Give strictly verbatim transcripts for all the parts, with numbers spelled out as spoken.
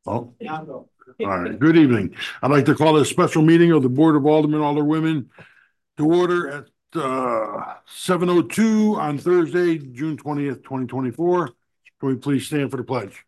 Oh, all right. Good evening. I'd like to call this special meeting of the Board of Aldermen, Alderwomen to order at uh, seven oh two on Thursday, June twentieth, twenty twenty-four. Can we please stand for the pledge?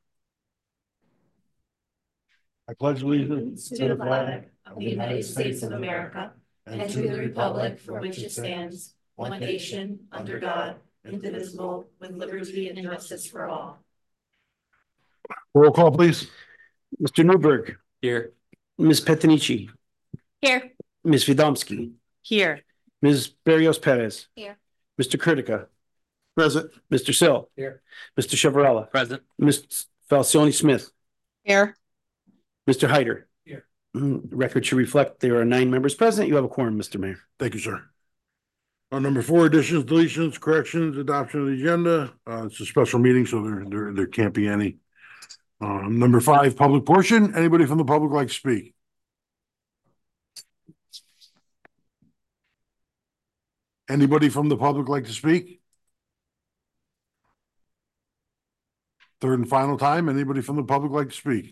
I pledge allegiance to the flag of the United States of America and to the republic for which it stands, one nation, under God, indivisible, with liberty and justice for all. Roll call, please. Mister Newberg. Here. Miz Petanici. Here. Miz Vidomsky. Here. Miz Barrios Perez. Here. Mister Kurtica. Present. Mister Sill. Here. Mister Chavarella. Present. Miz Falcione Smith. Here. Mister Hyder. Here. Record should reflect there are nine members present. You have a quorum, Mister Mayor. Thank you, sir. On number four, additions, deletions, corrections, adoption of the agenda. Uh, it's a special meeting, so there, there, there can't be any. Um, number five, public portion. Anybody from the public like to speak? Anybody from the public like to speak? Third and final time. Anybody from the public like to speak?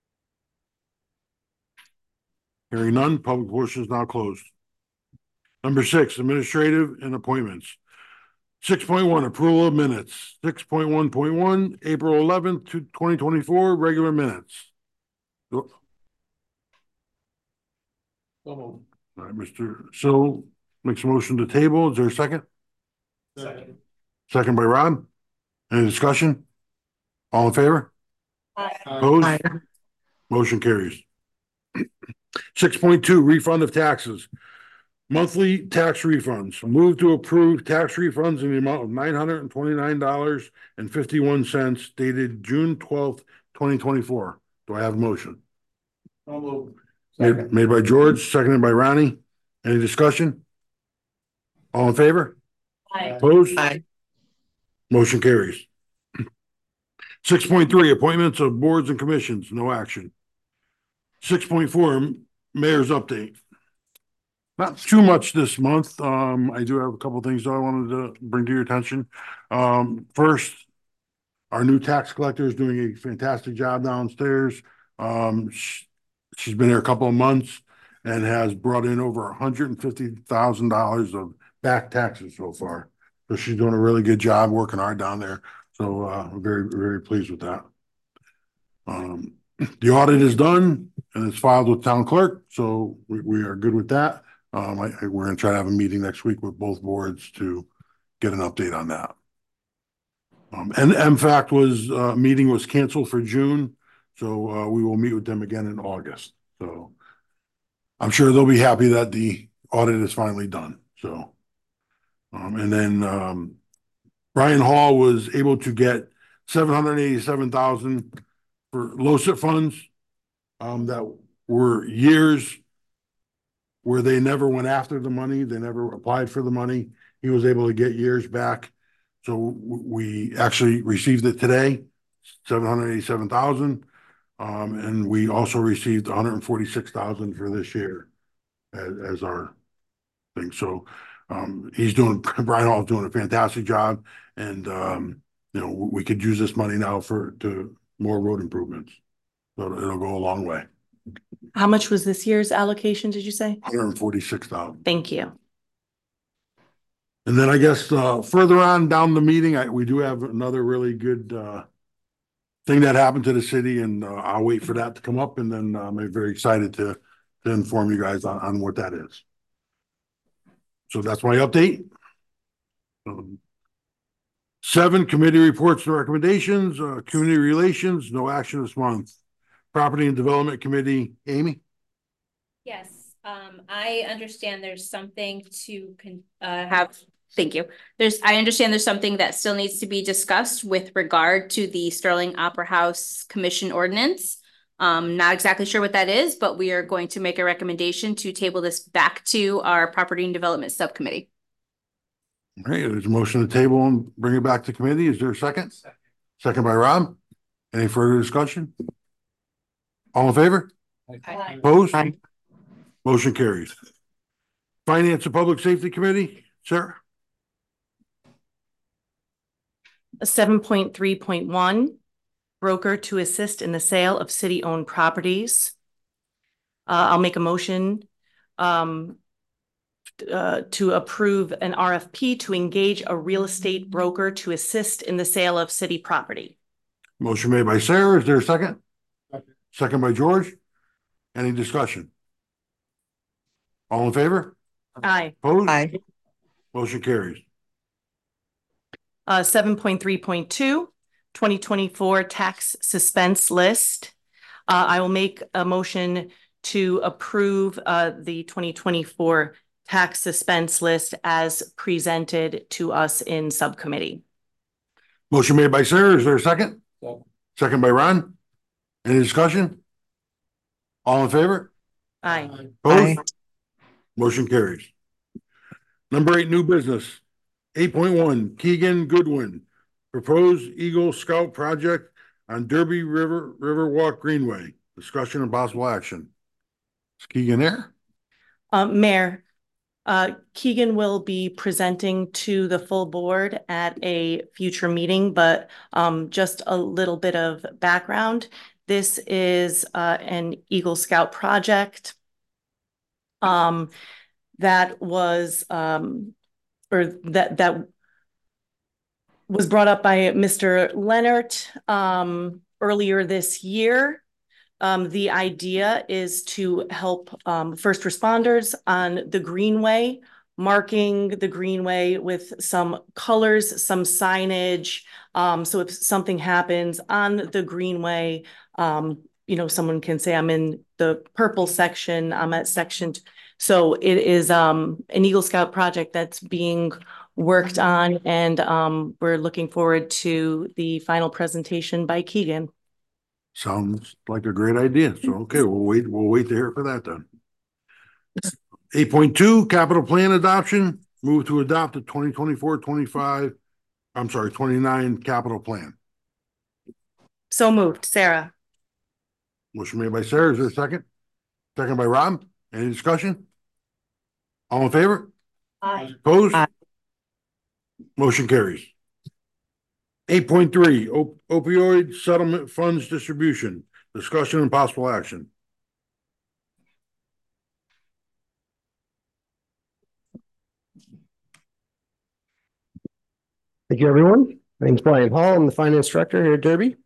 Hearing none, public portion is now closed. Number six, administrative and appointments. Six point one, approval of minutes. Six point one point one, April eleventh, twenty twenty-four, regular minutes. All right, Mister Sill makes a motion to table. Is there a second? Second. Second by Rob. Any discussion? All in favor? Aye. Opposed? Aye. Motion carries. Six point two, refund of taxes. Monthly tax refunds. Move to approve tax refunds in the amount of nine hundred and twenty-nine dollars and fifty-one cents dated June twelfth, twenty twenty-four. Do I have a motion? Made, made by George, seconded by Ronnie. Any discussion? All in favor? Aye. Opposed? Aye. Motion carries. Six point three, appointments of boards and commissions. No action. Six point four, mayor's update. Not too much this month. Um, I do have a couple of things that I wanted to bring to your attention. Um, first, our new tax collector is doing a fantastic job downstairs. Um, she, she's been here a couple of months and has brought in over one hundred fifty thousand dollars of back taxes so far. So she's doing a really good job, working hard down there. So uh, I'm very, very pleased with that. Um, the audit is done and it's filed with town clerk. So we, we are good with that. Um, I, I, we're going to try to have a meeting next week with both boards to get an update on that. Um, and M FAC was, uh, meeting was canceled for June. So, uh, we will meet with them again in August. So I'm sure they'll be happy that the audit is finally done. So, um, and then, um, Brian Hall was able to get seven hundred eighty-seven thousand dollars for LoCIP funds, um, that were years where they never went after the money. They never applied for the money. He was able to get years back. So we actually received it today, seven hundred eighty-seven thousand dollars. Um, and we also received one hundred forty-six thousand dollars for this year as, as our thing. So um, he's doing, Brian Hall's doing a fantastic job. And, um, you know, we could use this money now for to more road improvements. So it'll go a long way. How much was this year's allocation, did you say? one hundred forty-six thousand. Thank you. And then I guess uh, further on down the meeting, I, we do have another really good uh, thing that happened to the city, and uh, I'll wait for that to come up, and then uh, I'm very excited to, to inform you guys on, on what that is. So that's my update. Um, seven, committee reports and recommendations. Uh, community relations, no action this month. Property and Development Committee, Amy? Yes, um, I understand there's something to con uh, have, thank you. There's, I understand there's something that still needs to be discussed with regard to the Sterling Opera House Commission ordinance. Um, not exactly sure what that is, but we are going to make a recommendation to table this back to our Property and Development Subcommittee. All right, there's a motion to table and bring it back to committee. Is there a second? Second, second by Rob. Any further discussion? All in favor? Aye. Opposed? Aye. Motion carries. Finance and Public Safety Committee, Sarah? seven point three point one, broker to assist in the sale of city-owned properties. Uh, I'll make a motion um, uh, to approve an R F P to engage a real estate broker to assist in the sale of city property. Motion made by Sarah. Is there a second? Second by George. Any discussion? All in favor? Aye. Opposed? Aye. Motion carries. Uh, seven point three point two, twenty twenty-four tax suspense list. Uh, I will make a motion to approve uh, the twenty twenty-four tax suspense list as presented to us in subcommittee. Motion made by Sarah. Is there a second? Second by Ron. Any discussion? All in favor? Aye. Opposed? Motion carries. Number eight, new business. Eight point one, Keegan Goodwin, proposed Eagle Scout project on Derby River, Riverwalk Greenway. Discussion and possible action. Is Keegan there? Um, Mayor, uh, Keegan will be presenting to the full board at a future meeting, but um, just a little bit of background. This is uh, an Eagle Scout project um, that was um, or that that was brought up by Mister Leonard um, earlier this year. Um, the idea is to help um, first responders on the Greenway, marking the Greenway with some colors, some signage. Um, so if something happens on the Greenway, um, you know, someone can say, I'm in the purple section, I'm at section. So it is um, an Eagle Scout project that's being worked on, and um, we're looking forward to the final presentation by Keegan. Sounds like a great idea. So, okay, we'll wait, we'll wait to hear for that then. Eight point two, capital plan adoption. Move to adopt the twenty twenty-four twenty-five, I'm sorry, twenty-nine capital plan. So moved, Sarah. Motion made by Sarah. Is there a second? Second by Rob. Any discussion? All in favor? Aye. Opposed? Aye. Motion carries. Eight point three, opioid settlement funds distribution. Discussion and possible action. Thank you, everyone. My name's Brian Hall. I'm the finance director here at Derby.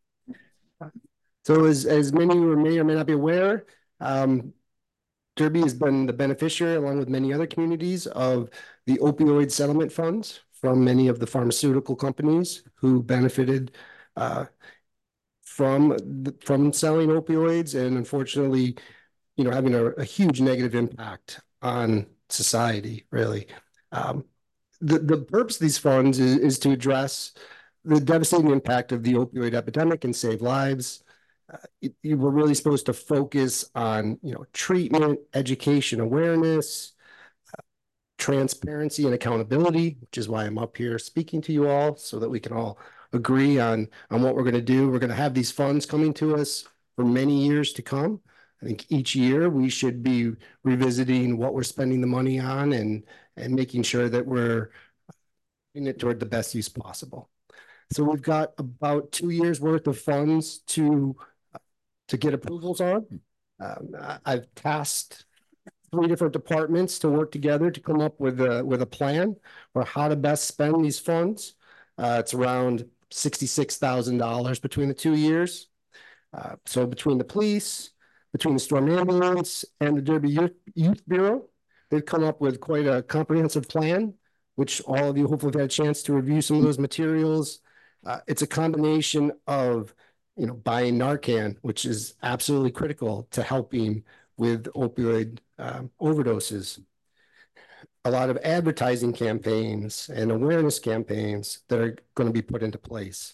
So as, as many of you may or may not be aware, um, Derby has been the beneficiary, along with many other communities, of the opioid settlement funds from many of the pharmaceutical companies who benefited uh, from, the, from selling opioids, and unfortunately, you know, having a, a huge negative impact on society, really. Um, The, the purpose of these funds is, is to address the devastating impact of the opioid epidemic and save lives. Uh, it, you were really supposed to focus on, you know, treatment, education, awareness, uh, transparency, and accountability, which is why I'm up here speaking to you all, so that we can all agree on, on what we're going to do. We're going to have these funds coming to us for many years to come. I think each year we should be revisiting what we're spending the money on, and and making sure that we're putting it toward the best use possible. So we've got about two years worth of funds to to get approvals on. Um, I've tasked three different departments to work together to come up with a with a plan for how to best spend these funds. Uh, it's around sixty-six thousand dollars between the two years. Uh, so between the police, between the storm ambulance, and the Derby Youth, Youth Bureau, they've come up with quite a comprehensive plan, which all of you hopefully have had a chance to review some of those materials. Uh, it's a combination of, you know, buying Narcan, which is absolutely critical to helping with opioid um, overdoses. A lot of advertising campaigns and awareness campaigns that are going to be put into place,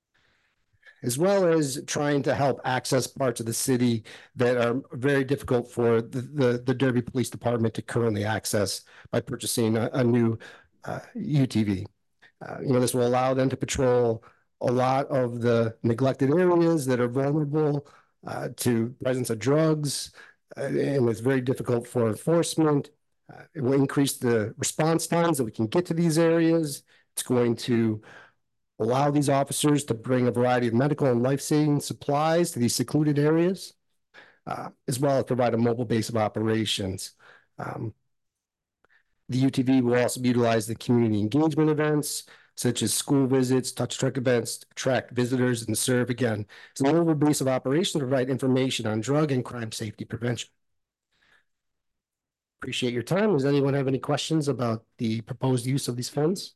as well as trying to help access parts of the city that are very difficult for the, the, the Derby Police Department to currently access by purchasing a, a new uh, U T V. Uh, you know, this will allow them to patrol a lot of the neglected areas that are vulnerable uh, to presence of drugs, uh, and it's very difficult for enforcement. Uh, it will increase the response times that we can get to these areas. It's going to allow these officers to bring a variety of medical and life-saving supplies to these secluded areas, uh, as well as provide a mobile base of operations. Um, the U T V will also utilize the community engagement events, such as school visits, touch truck events, to attract visitors and serve again as a mobile base of operations to provide information on drug and crime safety prevention. Appreciate your time. Does anyone have any questions about the proposed use of these funds?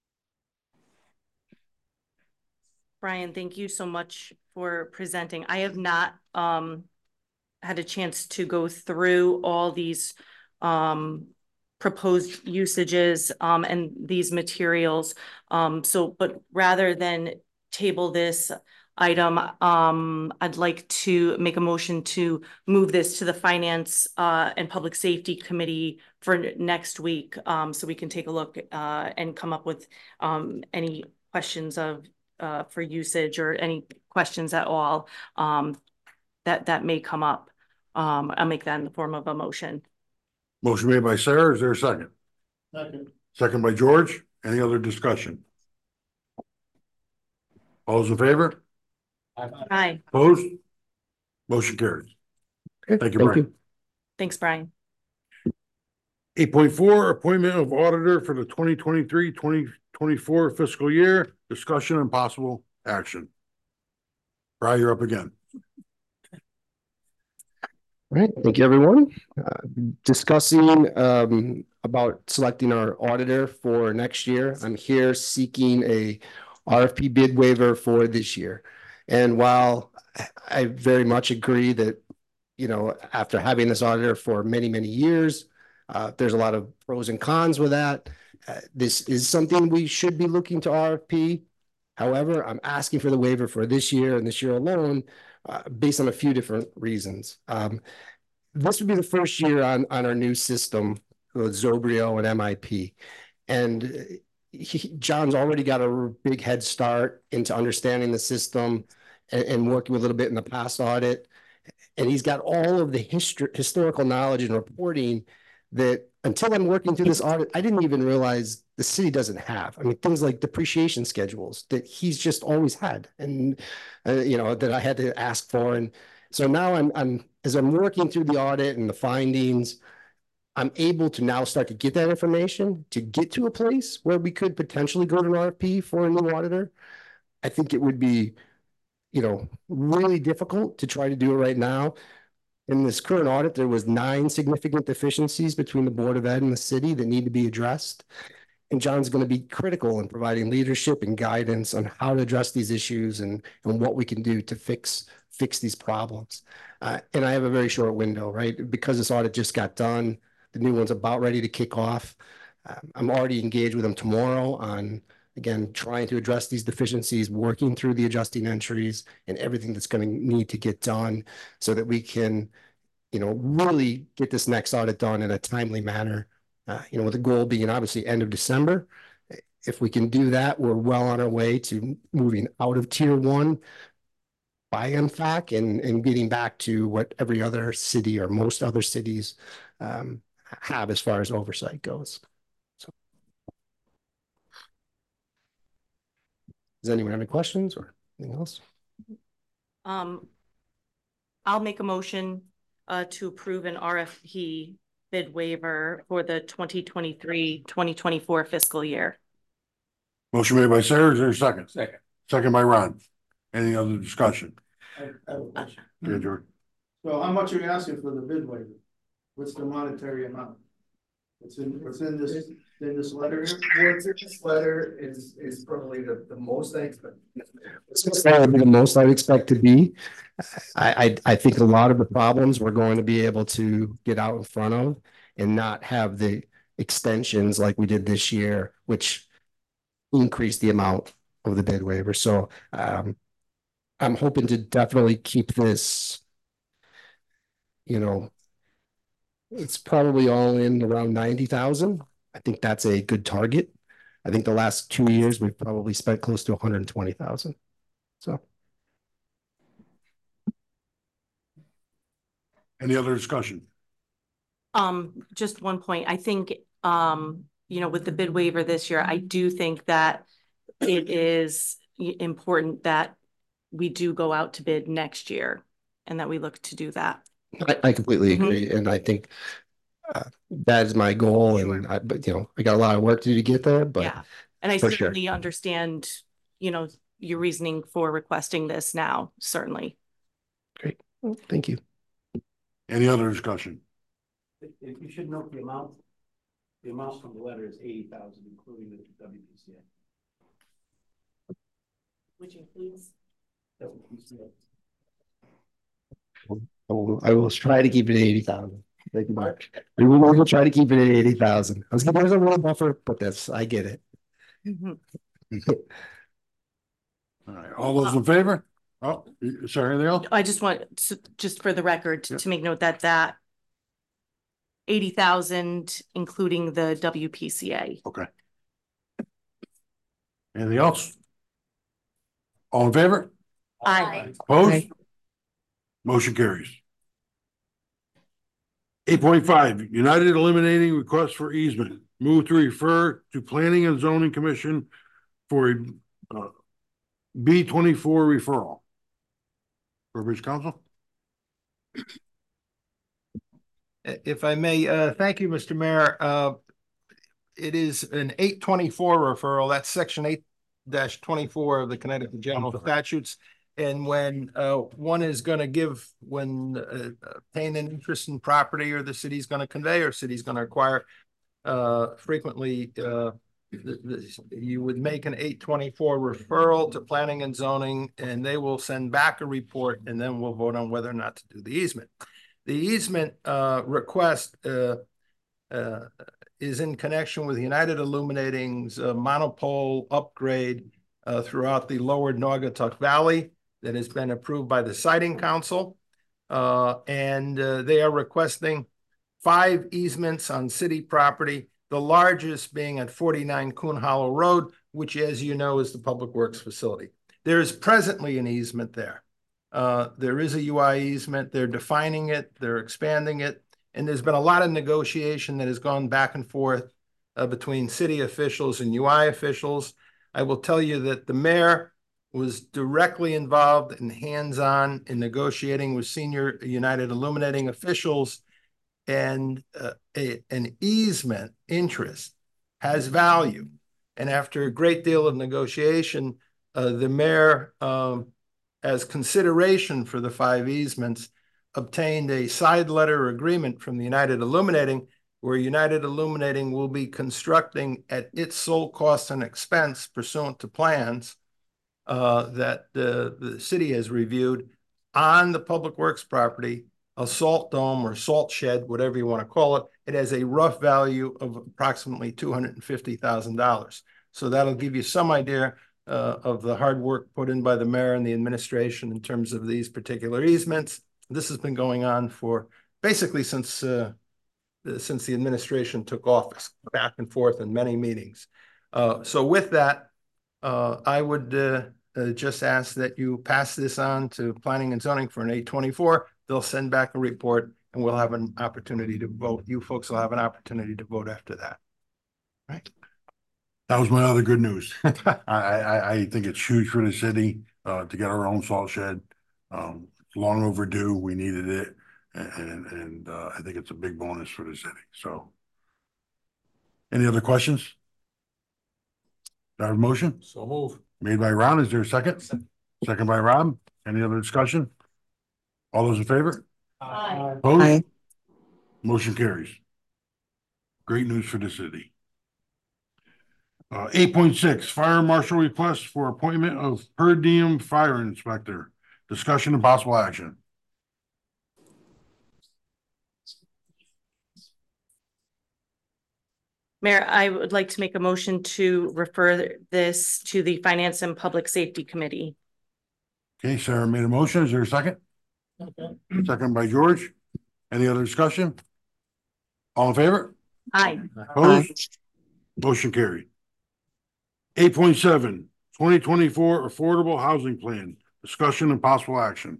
Brian, thank you so much for presenting. I have not um, had a chance to go through all these um, proposed usages um, and these materials. Um, so, but rather than table this item, um, I'd like to make a motion to move this to the Finance uh, and Public Safety Committee for next week, um, so we can take a look uh, and come up with um, any questions of uh, for usage or any questions at all um, that that may come up. Um, I'll make that in the form of a motion. Motion made by Sarah. Is there a second? Second. Second by George. Any other discussion? All those in favor? Aye. Opposed? Motion carries. Okay, Thank you, Brian. Thanks, Brian. Eight point four, appointment of auditor for the twenty twenty-three, twenty twenty-four fiscal year, discussion and possible action. Brian, you're up again. All right, thank you, everyone. Uh, discussing um, about selecting our auditor for next year. I'm here seeking a R F P bid waiver for this year. And while I very much agree that, you know, after having this auditor for many, many years, uh, there's a lot of pros and cons with that. Uh, this is something we should be looking to R F P. However, I'm asking for the waiver for this year and this year alone, uh, based on a few different reasons. Um, this would be the first year on, on our new system with Zobrio and M I P. And he, John's already got a big head start into understanding the system and, and working with a little bit in the past audit. And he's got all of the history, historical knowledge and reporting that until I'm working through this audit, I didn't even realize the city doesn't have. I mean, things like depreciation schedules that he's just always had, and uh, you know, that I had to ask for. And so now I'm, I'm as I'm working through the audit and the findings, I'm able to now start to get that information to get to a place where we could potentially go to an R F P for a new auditor. I think it would be, you know, really difficult to try to do it right now. In this current audit, there was nine significant deficiencies between the Board of Ed and the city that need to be addressed. And John's going to be critical in providing leadership and guidance on how to address these issues and, and what we can do to fix, fix these problems. Uh, and I have a very short window, right? Because this audit just got done, the new one's about ready to kick off. Um, I'm already engaged with them tomorrow on, again, trying to address these deficiencies, working through the adjusting entries and everything that's going to need to get done so that we can, you know, really get this next audit done in a timely manner. Uh, you know, with the goal being obviously end of December. If we can do that, we're well on our way to moving out of tier one by M FAC and, and getting back to what every other city or most other cities um, have as far as oversight goes. So, does anyone have any questions or anything else? Um, I'll make a motion uh, to approve an R F P bid waiver for the twenty twenty-three, twenty twenty-four fiscal year. Motion made by Sarah. Is there a second? Second. Second by Ron. Any other discussion? I I have a question. Yeah, George. So how much are you asking for the bid waiver? What's the monetary amount? What's in, what's in this, in this letter here? What's in this letter is, is probably the, the most I expect. That would be the most I would expect to be. I, I, I think a lot of the problems we're going to be able to get out in front of and not have the extensions like we did this year, which increased the amount of the bid waiver. So um, I'm hoping to definitely keep this, you know, it's probably all in around ninety thousand. I think that's a good target. I think the last two years we've probably spent close to one hundred twenty thousand. So. Any other discussion? Um, just one point. I think, um, you know, with the bid waiver this year, I do think that it is i- important that we do go out to bid next year and that we look to do that. I, I completely Mhm. agree, and I think uh, that is my goal, and Sure. I, but you know, I got a lot of work to do to get there, but Yeah, and I for sure. certainly understand, you know, your reasoning for requesting this now, certainly. Great. Well, thank you. Any other discussion? You should note the amount, the amount from the letter is eighty thousand, including the W P C A. Which includes? W P C A. I will, I will try to keep it at eighty thousand. Thank you, Mark. We will, we will try to keep it at eighty thousand. I was gonna, there's a little buffer, but that's, I get it. Mhm. All right, all those in favor? Oh, y- sorry, anything else? I just want, to- just for the record, to, Yep. to make note that that eighty thousand, including the W P C A. Okay. Anything else? All in favor? Aye. Opposed? Aye. Motion carries. Eight point five, United eliminating request for easement. Move to refer to Planning and Zoning Commission for a uh, B twenty-four referral. Burbridge Council? If I may, uh, thank you, Mister Mayor. Uh, it is an eight twenty-four referral. That's section eight twenty-four of the Connecticut General Statutes. And when uh, one is going to give, when uh, obtain an interest in property, or the city's going to convey, or city's going to acquire, uh, frequently uh, the, the, you would make an eight twenty-four referral to Planning and Zoning, and they will send back a report, and then we'll vote on whether or not to do the easement. The easement uh, request uh, uh, is in connection with United Illuminating's uh, monopole upgrade uh, throughout the lower Naugatuck Valley that has been approved by the Siting Council. Uh, and uh, they are requesting five easements on city property, the largest being at forty-nine Coon Hollow Road, which, as you know, is the Public Works facility. There is presently an easement there. Uh, there is a U I easement. They're defining it. They're expanding it. And there's been a lot of negotiation that has gone back and forth uh, between city officials and U I officials. I will tell you that the mayor was directly involved and hands-on in negotiating with senior United Illuminating officials, and uh, a, an easement interest has value. And after a great deal of negotiation, uh, the mayor, um, as consideration for the five easements, obtained a side letter agreement from the United Illuminating, where United Illuminating will be constructing at its sole cost and expense pursuant to plans uh, that uh, the city has reviewed on the Public Works property, a salt dome or salt shed, whatever you want to call it. It has a rough value of approximately two hundred fifty thousand dollars. So that'll give you some idea uh, of the hard work put in by the mayor and the administration in terms of these particular easements. This has been going on for basically since uh, since the administration took office, back and forth in many meetings. Uh, so with that, uh, I would uh, uh, just ask that you pass this on to Planning and Zoning for an eight twenty-four. They'll send back a report, and we'll have an opportunity to vote. You folks will have an opportunity to vote after that. Right. That was my other good news. I, I, I think it's huge for the city uh, to get our own salt shed. Um, it's long overdue. We needed it. And, and uh, I think it's a big bonus for the city. So any other questions? Do I have a motion? So move. Made by Ron. Is there a second? Second by Rob. Any other discussion? All those in favor? Aye. Opposed? Motion carries. Great news for the city. Uh, eight point six, fire marshal request for appointment of per diem fire inspector. Discussion and possible action. Mayor, I would like to make a motion to refer this to the Finance and Public Safety Committee. Okay, Sarah made a motion. Is there a second? Okay. Second by George. Any other discussion? All in favor? Aye. Opposed? Motion carried. Eight point seven, twenty twenty-four Affordable Housing Plan. Discussion and possible action.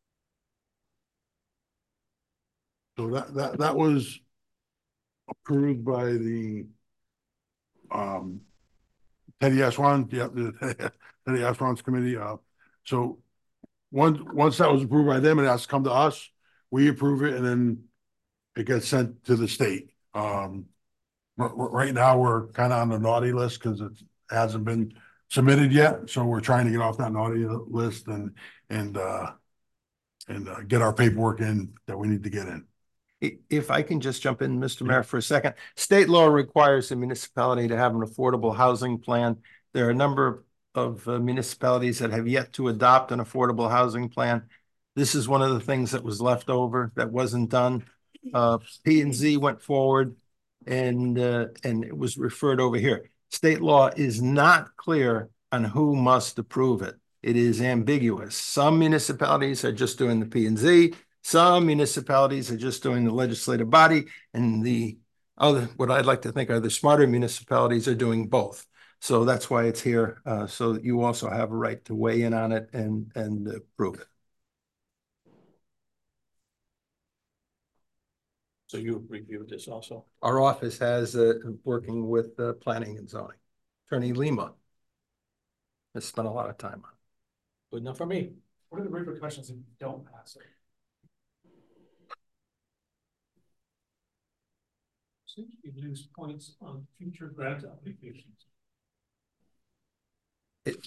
So that, that, that was approved by the um Teddy Aswan, yeah, the Teddy Aswan's committee, uh, so once, once that was approved by them, it has to come to us, we approve it, and then it gets sent to the state. Um, r- r- right now, we're kind of on the naughty list because it hasn't been submitted yet, so we're trying to get off that naughty list and, and, uh, and, uh, get our paperwork in that we need to get in. I- If I can just jump in, Mister Mayor, for a second. State law requires the municipality to have an affordable housing plan. There are a number of uh, municipalities that have yet to adopt an affordable housing plan. This is one of the things that was left over that wasn't done. Uh, P and Z went forward and, uh, and it was referred over here. State law is not clear on who must approve it. It is ambiguous. Some municipalities are just doing the P and Z. Some municipalities are just doing the legislative body, and the other, what I'd like to think are the smarter municipalities are doing both. So that's why it's here, uh, so that you also have a right to weigh in on it and, and approve it. So you reviewed this also? Our office has, uh, working with, uh, planning and zoning. Attorney Lima has spent a lot of time on it. Good enough for me. What are the repercussions if you don't pass it? Seems you lose points on future grant applications. It,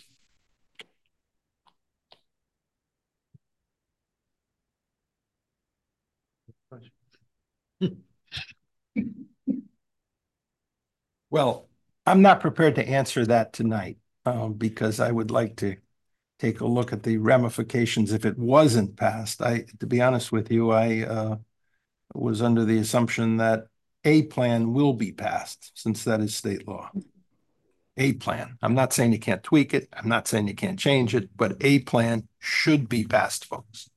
well, I'm not prepared to answer that tonight, um, because I would like to take a look at the ramifications if it wasn't passed. I, to be honest with you, I, uh, was under the assumption that a plan will be passed, since that is state law. A plan. I'm not saying you can't tweak it. I'm not saying you can't change it, but a plan should be passed, folks.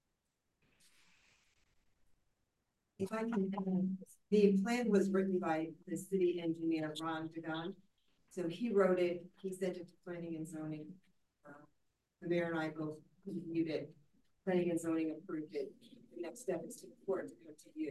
If I can, um, the plan was written by the city engineer, Ron Dugan. So he wrote it, he sent it to planning and zoning. Uh, The mayor and I both reviewed it. Planning and zoning approved it. The next step is to report to go to you.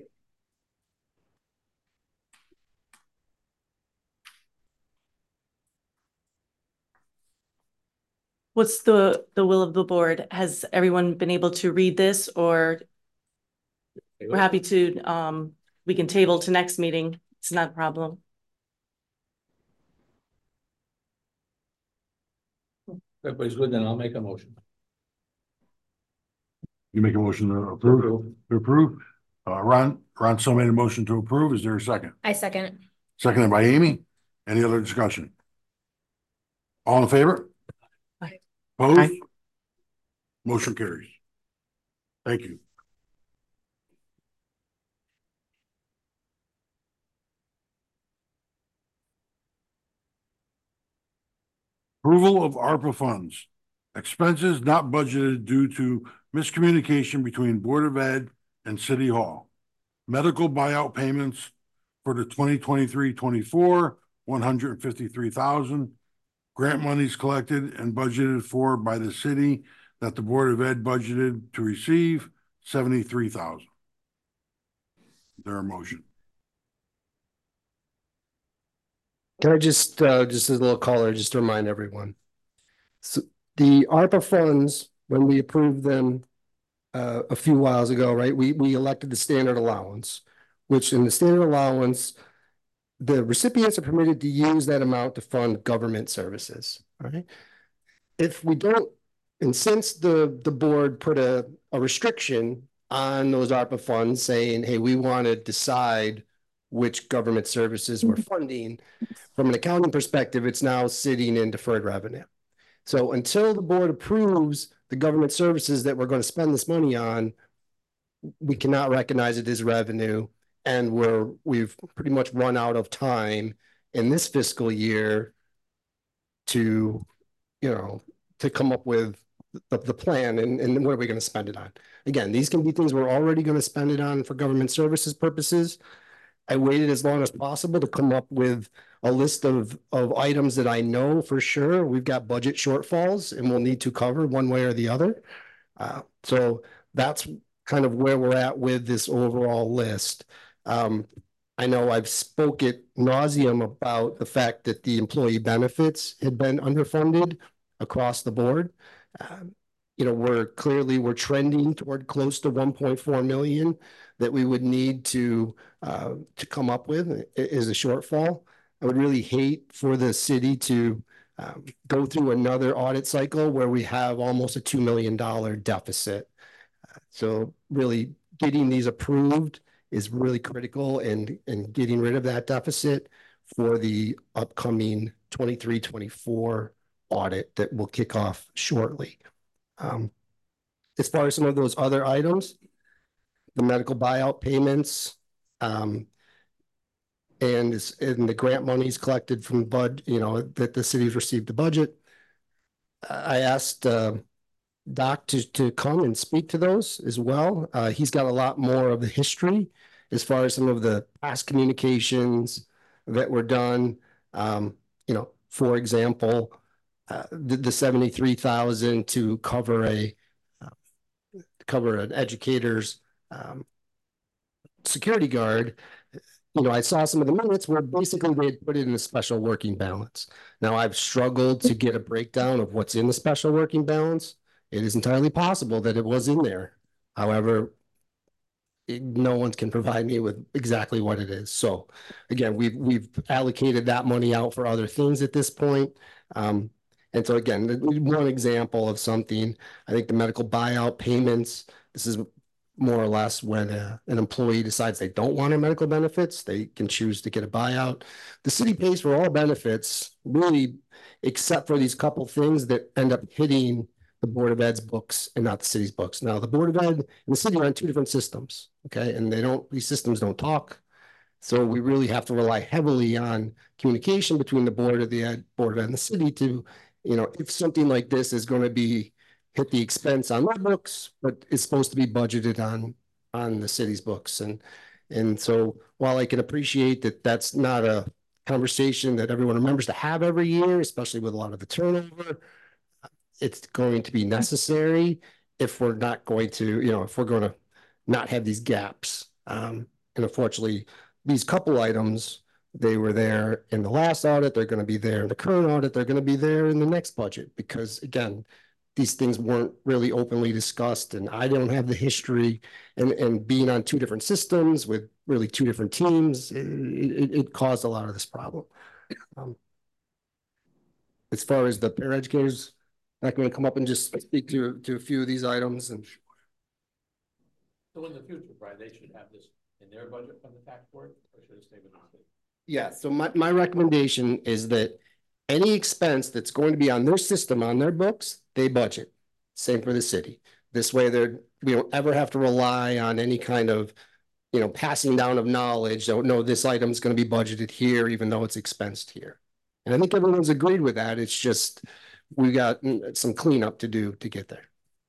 What's the, the will of the board? Has everyone been able to read this, or we're happy to, um, we can table to next meeting. It's not a problem. Everybody's good, then I'll make a motion. You make a motion to approve, to approve. Uh, Ron, Ron still made a motion to approve. Is there a second? I second. Seconded by Amy. Any other discussion? All in favor? Aye. Opposed? Aye. Motion carries. Thank you. Approval of ARPA funds. Expenses not budgeted due to miscommunication between Board of Ed and City Hall. Medical buyout payments for the twenty twenty-three twenty-four, one hundred fifty-three thousand. Grant monies collected and budgeted for by the city that the Board of Ed budgeted to receive, seventy-three thousand. Their motion. Can I just, uh, just as a little caller, just to remind everyone. So the ARPA funds, when we approved them uh, a few whiles ago, right, we, we elected the standard allowance, which in the standard allowance, the recipients are permitted to use that amount to fund government services, right? If we don't, and since the, the board put a, a restriction on those ARPA funds saying, hey, we want to decide which government services we're funding, from an accounting perspective, it's now sitting in deferred revenue. So until the board approves the government services that we're going to spend this money on, we cannot recognize it as revenue. And we're, we've pretty much run out of time in this fiscal year to, you know, to come up with the, the plan and, and what are we going to spend it on. Again, these can be things we're already going to spend it on for government services purposes. I waited as long as possible to come up with a list of, of items that I know for sure we've got budget shortfalls and we'll need to cover one way or the other. Uh, so that's kind of where we're at with this overall list. Um, I know I've spoke at nauseum about the fact that the employee benefits had been underfunded across the board. Um, you know, we're clearly, we're trending toward close to one point four million that we would need to, uh, to come up with is a shortfall. I would really hate for the city to um, go through another audit cycle where we have almost a two million dollar deficit. Uh, so really getting these approved is really critical, and, and getting rid of that deficit for the upcoming twenty-three twenty-four audit that will kick off shortly. Um, as far as some of those other items, the medical buyout payments, um, and, is, and the grant monies collected from bud, you know, that the city's received the budget. I asked uh, Doc to, to come and speak to those as well. Uh, he's got a lot more of the history as far as some of the past communications that were done. Um, you know, for example, uh, the, the seventy-three thousand to cover a uh, cover an educator's um, security guard. You know, I saw some of the minutes where basically they had put it in a special working balance. Now I've struggled to get a breakdown of what's in the special working balance. It is entirely possible that it was in there. However, it, no one can provide me with exactly what it is. So again, we've, we've allocated that money out for other things at this point. Um, and so again, one example of something, I think the medical buyout payments, this is more or less when a, an employee decides they don't want their medical benefits, they can choose to get a buyout. The city pays for all benefits, really, except for these couple things that end up hitting the Board of Ed's books and not the city's books. Now, the Board of Ed and the city are on two different systems, okay? And they don't, these systems don't talk. So we really have to rely heavily on communication between the Board of the Ed, Board of Ed and the city to, you know, if something like this is going to be hit the expense on my books, but it's supposed to be budgeted on, on the city's books. And, and so while I can appreciate that that's not a conversation that everyone remembers to have every year, especially with a lot of the turnover, it's going to be necessary if we're not going to, you know, if we're going to not have these gaps. Um, and unfortunately, these couple items, they were there in the last audit, they're going to be there in the current audit, they're going to be there in the next budget, because again, these things weren't really openly discussed, and I don't have the history, and, and being on two different systems with really two different teams, it, it, it caused a lot of this problem. Um, as far as the paraeducators, I'm not going to come up and just speak to, to a few of these items. And so in the future, Brian, they should have this in their budget from the tax board, or should it stay with the city? Yeah, so my, my recommendation is that any expense that's going to be on their system, on their books, they budget. Same for the city. This way, they're, we don't ever have to rely on any kind of, you know, passing down of knowledge. Don't know this item is going to be budgeted here, even though it's expensed here. And I think everyone's agreed with that. It's just we got some cleanup to do to get there.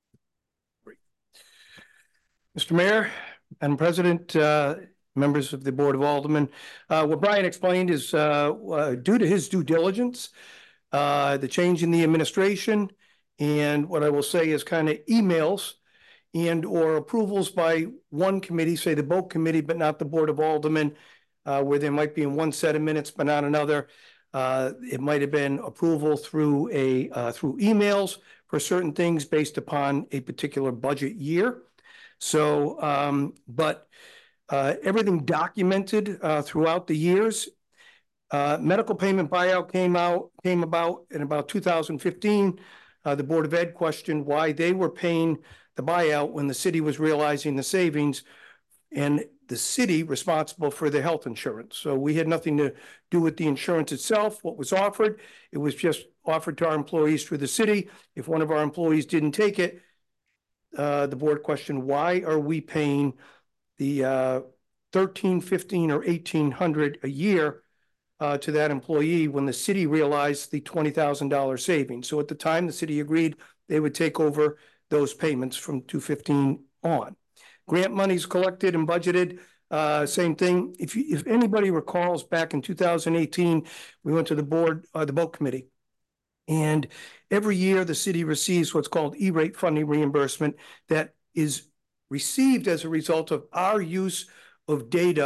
Mister Mayor and President, uh, members of the Board of Aldermen, uh, what Brian explained is uh, uh, due to his due diligence, uh, the change in the administration, and what I will say is kind of emails and or approvals by one committee, say the Boat Committee, but not the Board of Aldermen, uh, where there might be in one set of minutes, but not another. Uh, it might have been approval through a uh, through emails for certain things based upon a particular budget year. So, um, but uh, everything documented uh, throughout the years. Uh, medical payment buyout came out came about in about two thousand fifteen. Uh, the Board of Ed questioned why they were paying the buyout when the city was realizing the savings, and the city responsible for the health insurance. So we had nothing to do with the insurance itself. What was offered, it was just offered to our employees through the city. If one of our employees didn't take it, uh, the board questioned, why are we paying the uh, thirteen, fifteen, or eighteen hundred a year uh, to that employee when the city realized the twenty thousand dollar savings? So at the time, the city agreed they would take over those payments from two fifteen on. Grant monies collected and budgeted, uh, same thing. If you, if anybody recalls, back in two thousand eighteen, we went to the board, uh, the Boat Committee, and every year the city receives what's called E-rate funding reimbursement that is received as a result of our use of data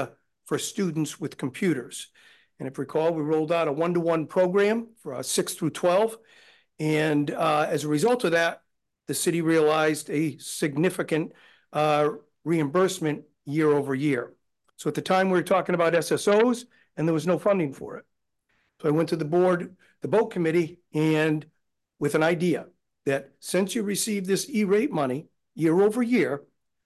for students with computers. And if you recall, we rolled out a one-to-one program for uh, six through twelve. And uh, as a result of that, the city realized a significant uh, reimbursement year over year. So at the time, we were talking about S S Os, and there was no funding for it. So I went to the board, the boat committee, and with an idea that since you received this E-rate money year over year,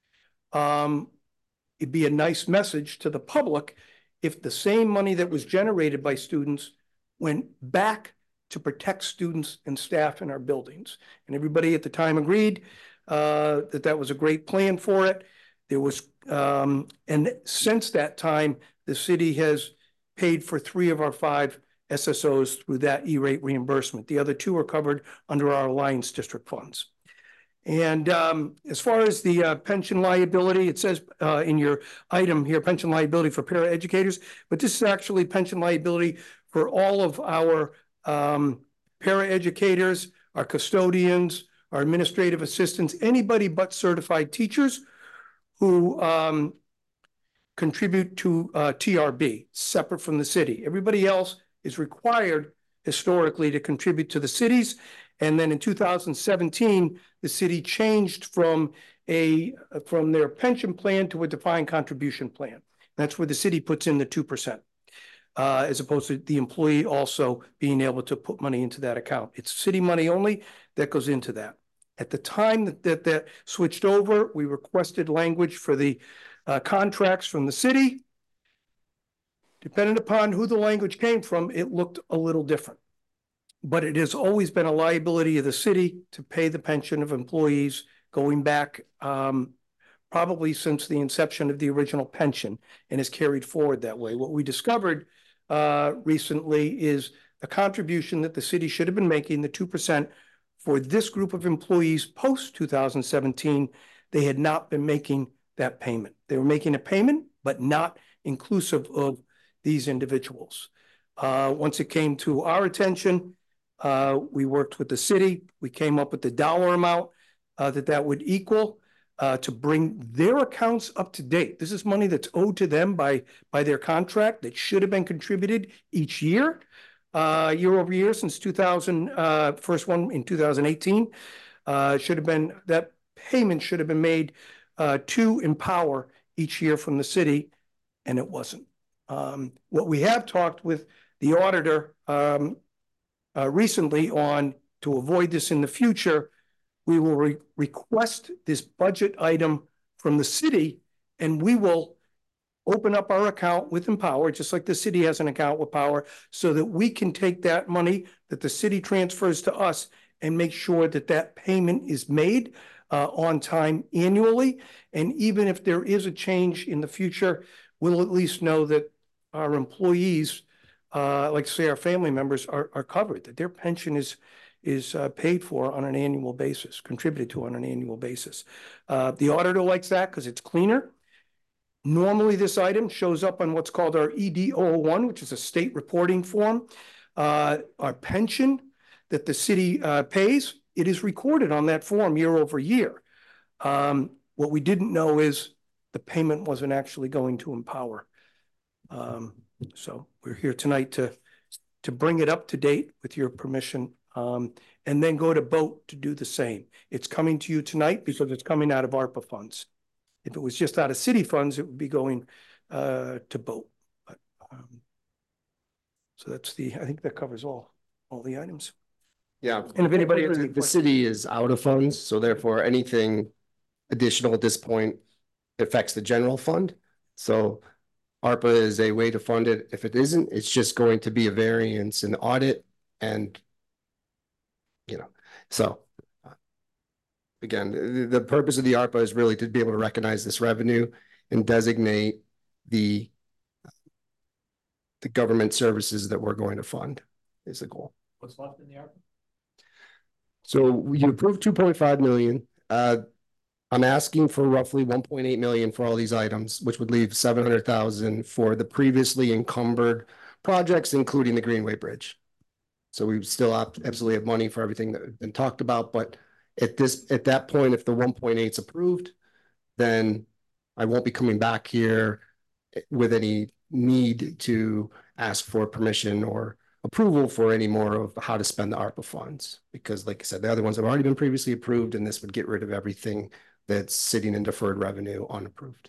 um, it'd be a nice message to the public if the same money that was generated by students went back to protect students and staff in our buildings. And everybody at the time agreed uh, that that was a great plan for it. There was, um, and since that time, the city has paid for three of our five S S Os through that E-rate reimbursement. The other two are covered under our Alliance District funds. And um, as far as the uh, pension liability, it says uh, in your item here, pension liability for paraeducators, but this is actually pension liability for all of our um, paraeducators, our custodians, our administrative assistants, anybody but certified teachers who um, contribute to uh, T R B, separate from the city. Everybody else is required historically to contribute to the cities. And then in two thousand seventeen, the city changed from a from their pension plan to a defined contribution plan. That's where the city puts in the two percent, uh, as opposed to the employee also being able to put money into that account. It's city money only that goes into that. At the time that that, that switched over, we requested language for the uh, contracts from the city. Depending upon who the language came from, it looked a little different. But it has always been a liability of the city to pay the pension of employees going back um, probably since the inception of the original pension, and is carried forward that way. What we discovered uh, recently is a contribution that the city should have been making, the two percent, for this group of employees post two thousand seventeen. They had not been making that payment. They were making a payment, but not inclusive of these individuals. Uh, once it came to our attention, uh, we worked with the city. We came up with the dollar amount uh, that that would equal uh, to bring their accounts up to date. This is money that's owed to them by, by their contract that should have been contributed each year, uh, year over year since two thousand, uh, first one in two thousand eighteen. Uh, should have been, that payment should have been made uh, to Empower each year from the city, and it wasn't. Um, what we have talked with the auditor um, uh, recently on, to avoid this in the future, we will re request this budget item from the city, and we will open up our account with Empower, just like the city has an account with Power, so that we can take that money that the city transfers to us and make sure that that payment is made uh, on time annually. And even if there is a change in the future, we'll at least know that our employees, uh, like say our family members, are, are covered, that their pension is, is uh, paid for on an annual basis, contributed to on an annual basis. Uh, the auditor likes that because it's cleaner. Normally, this item shows up on what's called our E D zero zero one, which is a state reporting form. Uh, our pension that the city uh, pays, it is recorded on that form year over year. Um, what we didn't know is the payment wasn't actually going to Empower. Um, so we're here tonight to, to bring it up to date with your permission, um, and then go to BOAT to do the same. It's coming to you tonight because it's coming out of ARPA funds. If it was just out of city funds, it would be going uh, to BOAT. But, um, so that's the, I think that covers all, all the items. Yeah. And if anybody has any the questions. city is out of funds, so therefore anything additional at this point affects the general fund. So ARPA is a way to fund it. If it isn't, it's just going to be a variance in audit, and you know, so uh, again, the, the purpose of the ARPA is really to be able to recognize this revenue and designate the the government services that we're going to fund is the goal. What's left in the ARPA? So you approved two point five million. Uh, I'm asking for roughly one point eight million for all these items, which would leave seven hundred thousand for the previously encumbered projects, including the Greenway Bridge. So we still have, absolutely have money for everything that has been talked about. But at this, at that point, if the one point eight is approved, then I won't be coming back here with any need to ask for permission or approval for any more of how to spend the ARPA funds. Because like I said, the other ones have already been previously approved, and this would get rid of everything that's sitting in deferred revenue unapproved.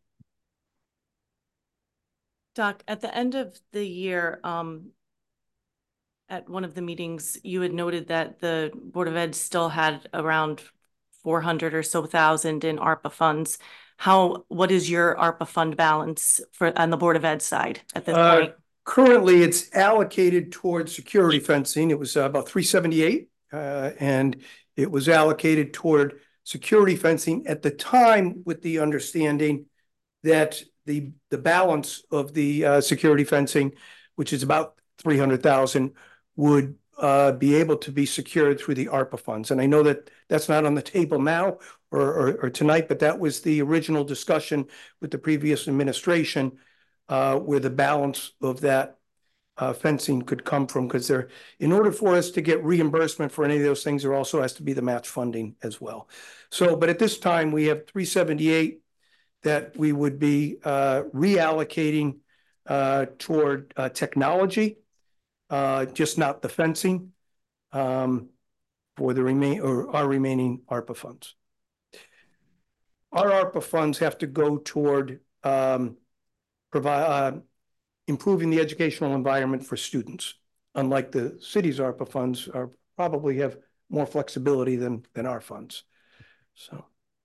Doc, at the end of the year, um, at one of the meetings, you had noted that the Board of Ed still had around four hundred or so thousand in ARPA funds. How, what is your ARPA fund balance for on the Board of Ed side at this Uh, point? Currently, it's allocated towards security fencing. It was uh, about three seventy-eight, uh, and it was allocated toward security fencing at the time with the understanding that the the balance of the uh, security fencing, which is about three hundred thousand, would uh, be able to be secured through the ARPA funds. And I know that that's not on the table now or, or, or tonight, but that was the original discussion with the previous administration, uh, where the balance of that uh, fencing could come from, because there, in order for us to get reimbursement for any of those things, there also has to be the match funding as well. So, but at this time, we have three seventy-eight that we would be uh, reallocating uh, toward uh, technology, uh, just not the fencing, um, for the remain or our remaining ARPA funds. Our ARPA funds have to go toward um, provide uh, improving the educational environment for students. Unlike the city's ARPA funds, are probably have more flexibility than than our funds. So.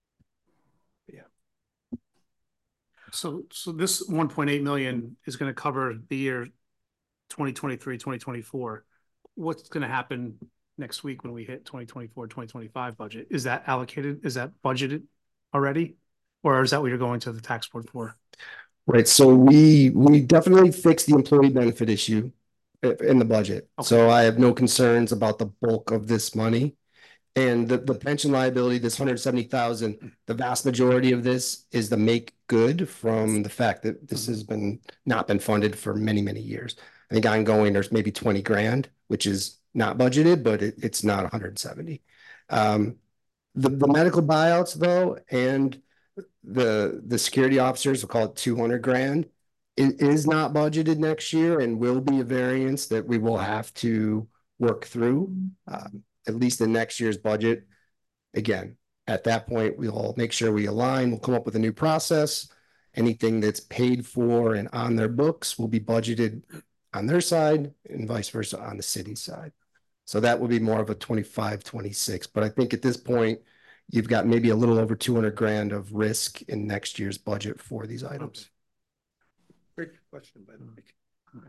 So, so this one point eight million is going to cover the year twenty twenty-three, twenty twenty-four. What's going to happen next week when we hit twenty twenty-four, twenty twenty-five budget? Is that allocated? Is that budgeted already? Or is that what you're going to the tax board for? Right. So we, we definitely fixed the employee benefit issue in the budget. Okay. So I have no concerns about the bulk of this money. And the, the pension liability, this one hundred seventy thousand, the vast majority of this is the make good from the fact that this has been not been funded for many, many years. I think ongoing, there's maybe twenty grand, which is not budgeted, but it, it's not one hundred seventy. Um, the, the medical buyouts though, and the, the security officers, we'll call it two hundred grand, it is not budgeted next year and will be a variance that we will have to work through. Um, at least in next year's budget. Again, at that point, we'll make sure we align. We'll come up with a new process. Anything that's paid for and on their books will be budgeted on their side and vice versa on the city side. So that will be more of a twenty-five, twenty-six. But I think at this point, you've got maybe a little over two hundred grand of risk in next year's budget for these items. Great question, by the way. Okay.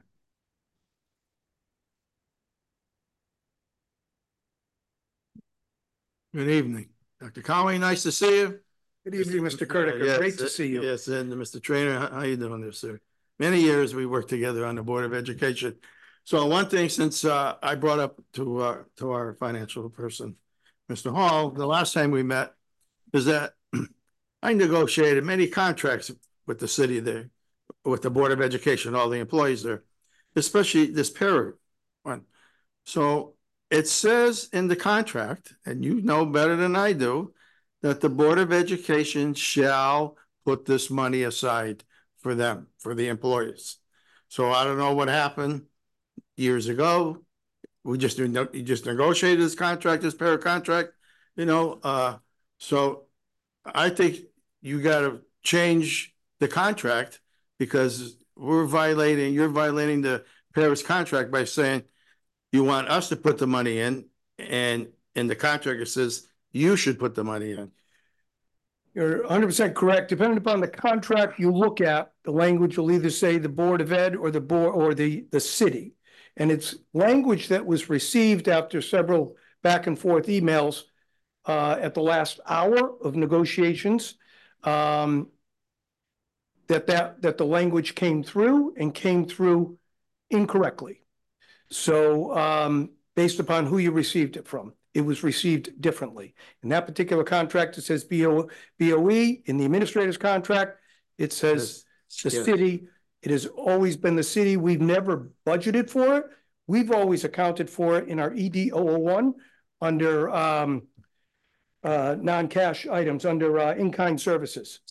Good evening, Doctor Conway. Nice to see you. Good evening, Mister Kurtiker. Yes, Great to see you. Yes, and Mister Trainer, how, how you doing there, sir? Many years we worked together on the Board of Education. So one thing, since uh, I brought up to uh, to our financial person, Mister Hall, the last time we met, is that I negotiated many contracts with the city there, with the Board of Education, all the employees there, especially this para one. So it says in the contract, and you know better than I do, that the Board of Education shall put this money aside for them, for the employees. So I don't know what happened years ago. We just you just negotiated this contract, this para contract, you know. Uh, so I think you got to change the contract, because we're violating, you're violating the para's contract by saying you want us to put the money in, and in the contract it says you should put the money in. You're one hundred percent correct. Depending upon the contract you look at, the language will either say the Board of Ed or the board or the, the city. And it's language that was received after several back and forth emails uh, at the last hour of negotiations. Um, that, that, that the language came through and came through incorrectly. So um, based upon who you received it from, it was received differently. In that particular contract, it says B O E. In the administrator's contract, it says the Yeah. city. It has always been the city. We've never budgeted for it. We've always accounted for it in our E D zero zero one under um, uh, non-cash items, under uh, in-kind services.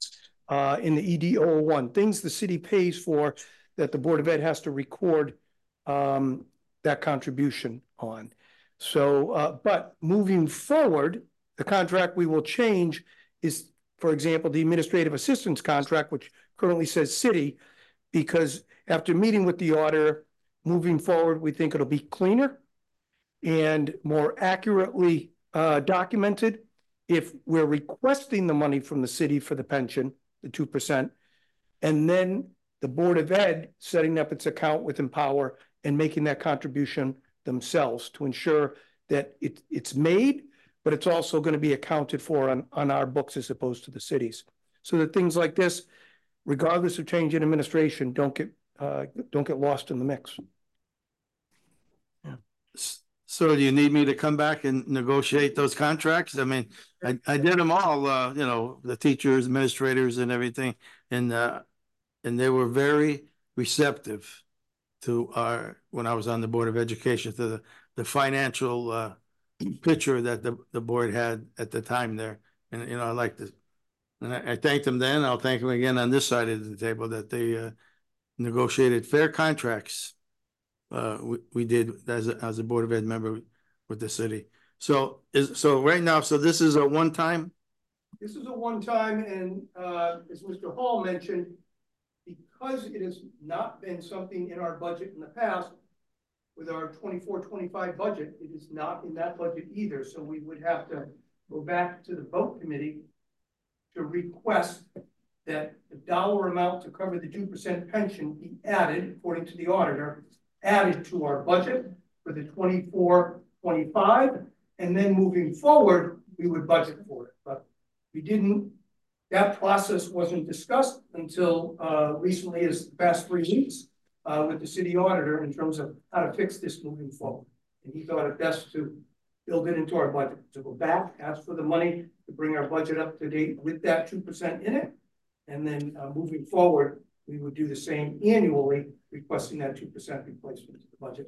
uh, in the E D O one, things the city pays for that the Board of Ed has to record um, that contribution on. So, uh, but moving forward, the contract we will change is, for example, the administrative assistance contract, which currently says city, because after meeting with the auditor, moving forward, we think it'll be cleaner and more accurately uh, documented. If we're requesting the money from the city for the pension, the two percent, and then the Board of Ed setting up its account with Empower and making that contribution themselves to ensure that it, it's made, but it's also going to be accounted for on, on our books as opposed to the cities. So that things like this, regardless of change in administration, don't get uh, don't get lost in the mix. Yeah. So do you need me to come back and negotiate those contracts? I mean, I, I did them all, uh, you know, the teachers, administrators and everything. And, uh, and they were very receptive to our, when I was on the Board of Education, to the, the financial, uh, picture that the, the board had at the time there. And, you know, I like to, and I, I thanked them then. I'll thank them again on this side of the table that they, uh, negotiated fair contracts. Uh, we, we did as a, as a Board of Ed member with the city. So is, so right now, so this is a one-time? This is a one-time, and uh, as Mister Hall mentioned, because it has not been something in our budget in the past, with our twenty-four twenty-five budget, it is not in that budget either. So we would have to go back to the vote committee to request that the dollar amount to cover the two percent pension be added, according to the auditor, added to our budget for the twenty-four twenty-five, and then moving forward, we would budget for it. But we didn't, that process wasn't discussed until uh, recently as the past three weeks uh, with the city auditor in terms of how to fix this moving forward. And he thought it best to build it into our budget, to go back, ask for the money to bring our budget up to date with that two percent in it. And then uh, moving forward, we would do the same annually, requesting that two percent replacement to the budget.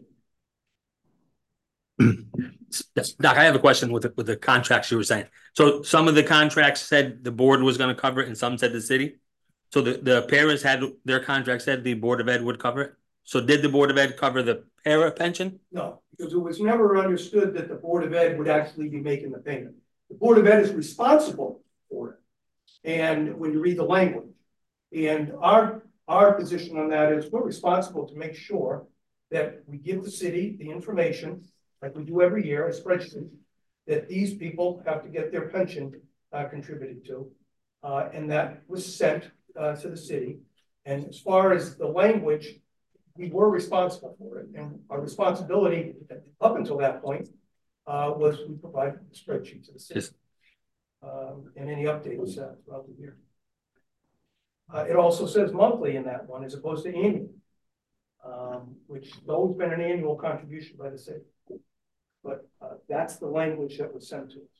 Yes, Doc, I have a question with the, with the contracts you were saying. So some of the contracts said the board was going to cover it and some said the city. So the, the parents had their contract said the Board of Ed would cover it. So did the Board of Ed cover the para pension? No, because it was never understood that the Board of Ed would actually be making the payment. The Board of Ed is responsible for it. And when you read the language, and our, our position on that is we're responsible to make sure that we give the city the information, like we do every year, a spreadsheet, that these people have to get their pension uh, contributed to. Uh, and that was sent uh, to the city. And as far as the language, we were responsible for it. And our responsibility up until that point uh, was we provided the spreadsheet to the city. Yes. Um, and any updates uh, throughout the year. Uh, it also says monthly in that one as opposed to annual, um, which has always been an annual contribution by the city. But uh, that's the language that was sent to us.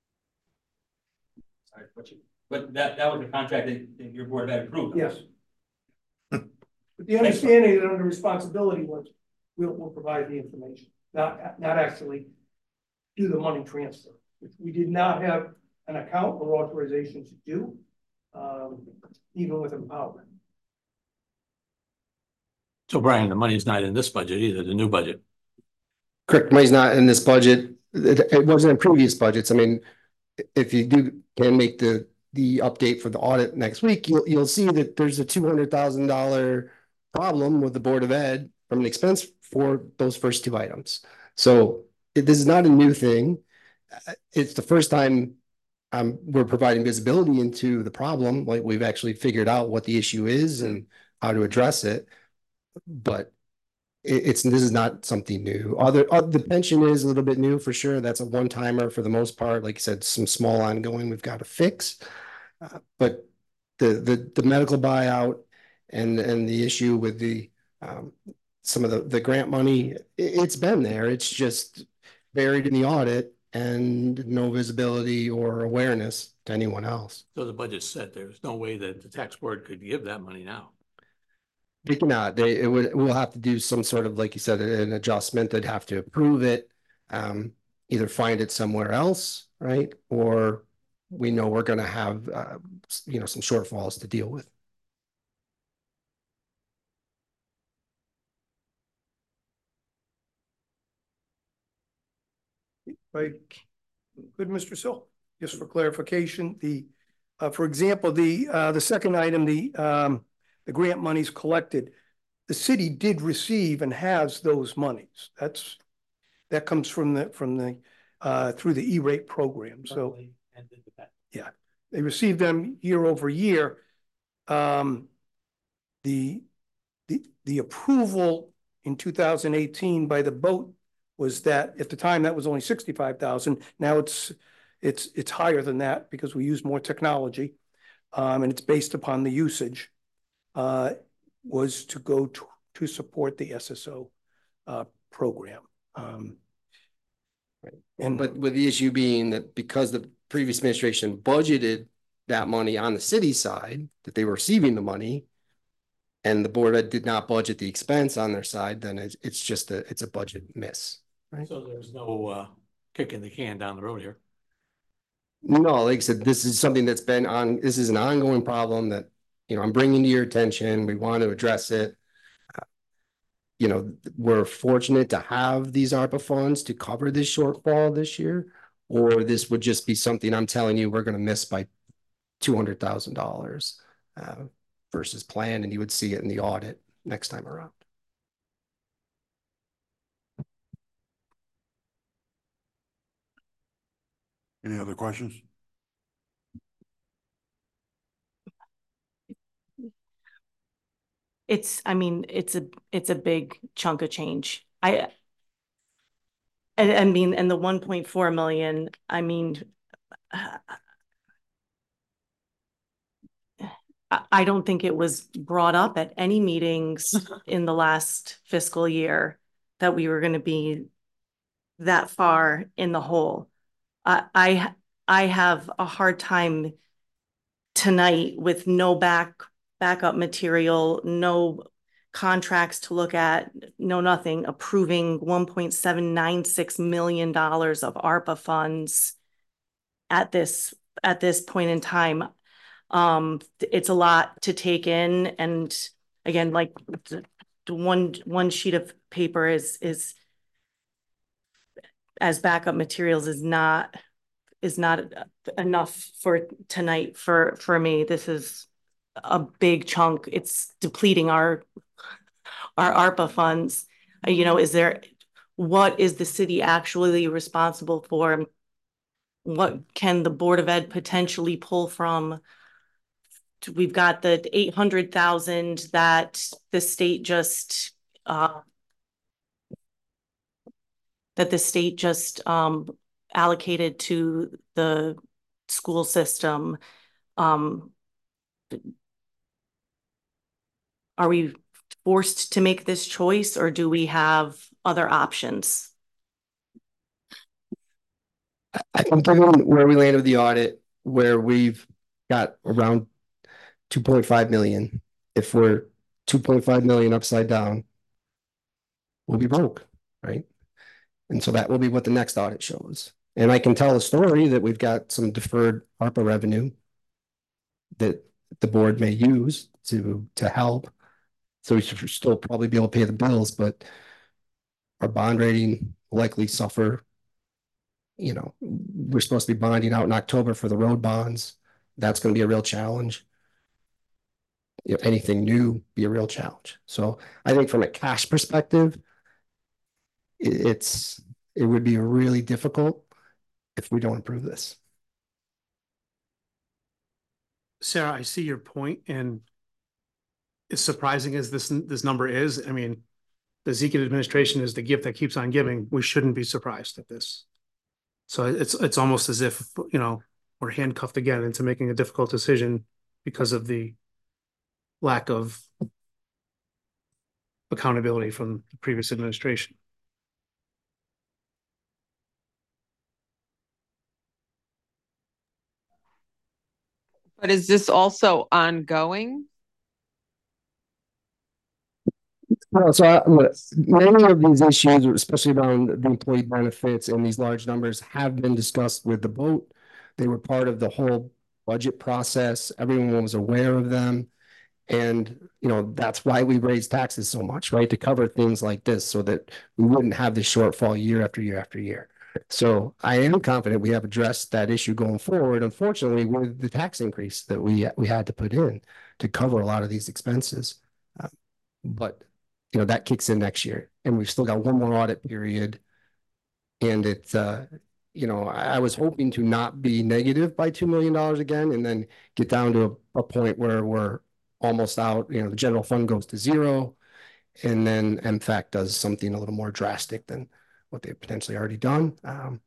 Sorry, but, you, but that, that was the contract that, that your Board of Ed approved. Yes. But the understanding that under responsibility was we'll, we'll provide the information, not, not actually do the money transfer, which we did not have an account or authorization to do, um, even with Empower. So Brian, the money's not in this budget either, the new budget. Correct, money's not in this budget. It, it wasn't in previous budgets. I mean, if you do can make the the update for the audit next week, you'll you'll see that there's a two hundred thousand dollar problem with the Board of Ed from an expense for those first two items. So it, this is not a new thing. It's the first time um, we're providing visibility into the problem. Like we've actually figured out what the issue is and how to address it. But it, it's this is not something new. Other uh, the pension is a little bit new for sure. That's a one timer for the most part. Like I said, some small ongoing we've got to fix. Uh, but the the the medical buyout and and the issue with the um, some of the the grant money, it, it's been there. It's just buried in the audit and no visibility or awareness to anyone else. So the budget's set. There's no way that the tax board could give that money now. They cannot. They it would we'll have to do some sort of, like you said, an adjustment. They'd have to approve it, um, either find it somewhere else, right, or we know we're gonna have, uh, you know, some shortfalls to deal with. Right. Good, Mister Sill. Just for clarification, the, uh, for example, the, uh, the second item, the, um, the grant monies collected, the city did receive and has those monies. That's, that comes from the, from the, uh, through the E-rate program. So, yeah, they received them year over year. Um, the, the, the approval in two thousand eighteen by the boat was that at the time that was only sixty-five thousand. Now it's, it's, it's higher than that because we use more technology. Um, and it's based upon the usage, uh, was to go to, to support the S S O, uh, program. Um, And but with the issue being that because the previous administration budgeted that money on the city side, that they were receiving the money, and the board did not budget the expense on their side, then it's, it's just a, it's a budget miss, right? So there's no uh kicking the can down the road here. No, like I said, this is something that's been on, this is an ongoing problem that, you know, I'm bringing to your attention. We want to address it. You know, we're fortunate to have these ARPA funds to cover this shortfall this year, or this would just be something I'm telling you we're going to miss by two hundred thousand dollars uh, versus plan, and you would see it in the audit next time around. Any other questions? It's, I mean, it's a, it's a big chunk of change. I, I, I mean, and the one point four million, I mean, uh, I don't think it was brought up at any meetings in the last fiscal year that we were going to be that far in the hole. I, I, I have a hard time tonight with no back backup material, no contracts to look at, no nothing, approving one point seven nine six million dollars of ARPA funds at this at this point in time. Um, it's a lot to take in, and again, like the, the one one sheet of paper is is as backup materials is not is not enough for tonight for for me. This is a big chunk. It's depleting our our ARPA funds. You know, is there, what is the city actually responsible for? What can the Board of Ed potentially pull from? We've got the eight hundred thousand that the state just uh, that the state just um, allocated to the school system. Um, Are we forced to make this choice, or do we have other options? I think given where we landed with the audit, where we've got around two point five million, if we're two point five million upside down, we'll be broke, right? And so that will be what the next audit shows. And I can tell a story that we've got some deferred ARPA revenue that the board may use to to help. So we should still probably be able to pay the bills, but our bond rating will likely suffer. You know, we're supposed to be bonding out in October for the road bonds. That's going to be a real challenge. You know, anything new be a real challenge. So I think from a cash perspective, it's it would be really difficult if we don't improve this. Sarah, I see your point, and as surprising as this this number is, I mean, the Zekin administration is the gift that keeps on giving. We shouldn't be surprised at this. So it's it's almost as if, you know, we're handcuffed again into making a difficult decision because of the lack of accountability from the previous administration. But is this also ongoing? Well, so I, many of these issues, especially around the employee benefits and these large numbers, have been discussed with the boat. They were part of the whole budget process. Everyone was aware of them. And, you know, that's why we raise taxes so much, right? To cover things like this so that we wouldn't have this shortfall year after year after year. So I am confident we have addressed that issue going forward. Unfortunately, with the tax increase that we, we had to put in to cover a lot of these expenses. Uh, but, you know, that kicks in next year and we've still got one more audit period. And it's, uh, you know, I, I was hoping to not be negative by two million dollars again and then get down to a, a point where we're almost out, you know, the general fund goes to zero. And then M FAC does something a little more drastic than what they've potentially already done. Um,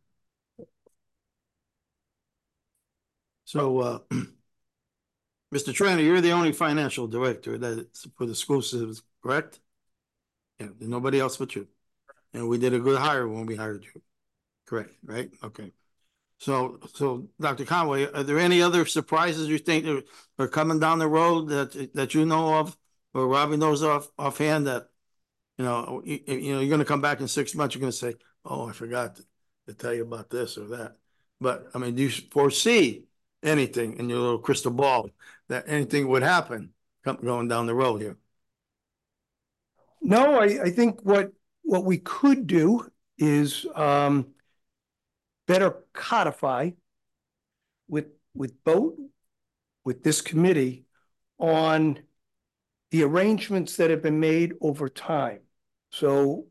So, uh, Mister Trainer, you're the only financial director that's for the school systems, correct? Yeah, there's nobody else but you. And we did a good hire when we hired you. Correct, right? Okay. So, so Doctor Conway, are there any other surprises you think are, are coming down the road that, that you know of, or Robbie knows off, offhand that, you know, you, you know, you're going to come back in six months, you're going to say, oh, I forgot to, to tell you about this or that. But I mean, do you foresee anything in your little crystal ball that anything would happen come, going down the road here? No, I, I think what, what we could do is, um, better codify with, with both, with this committee on the arrangements that have been made over time. So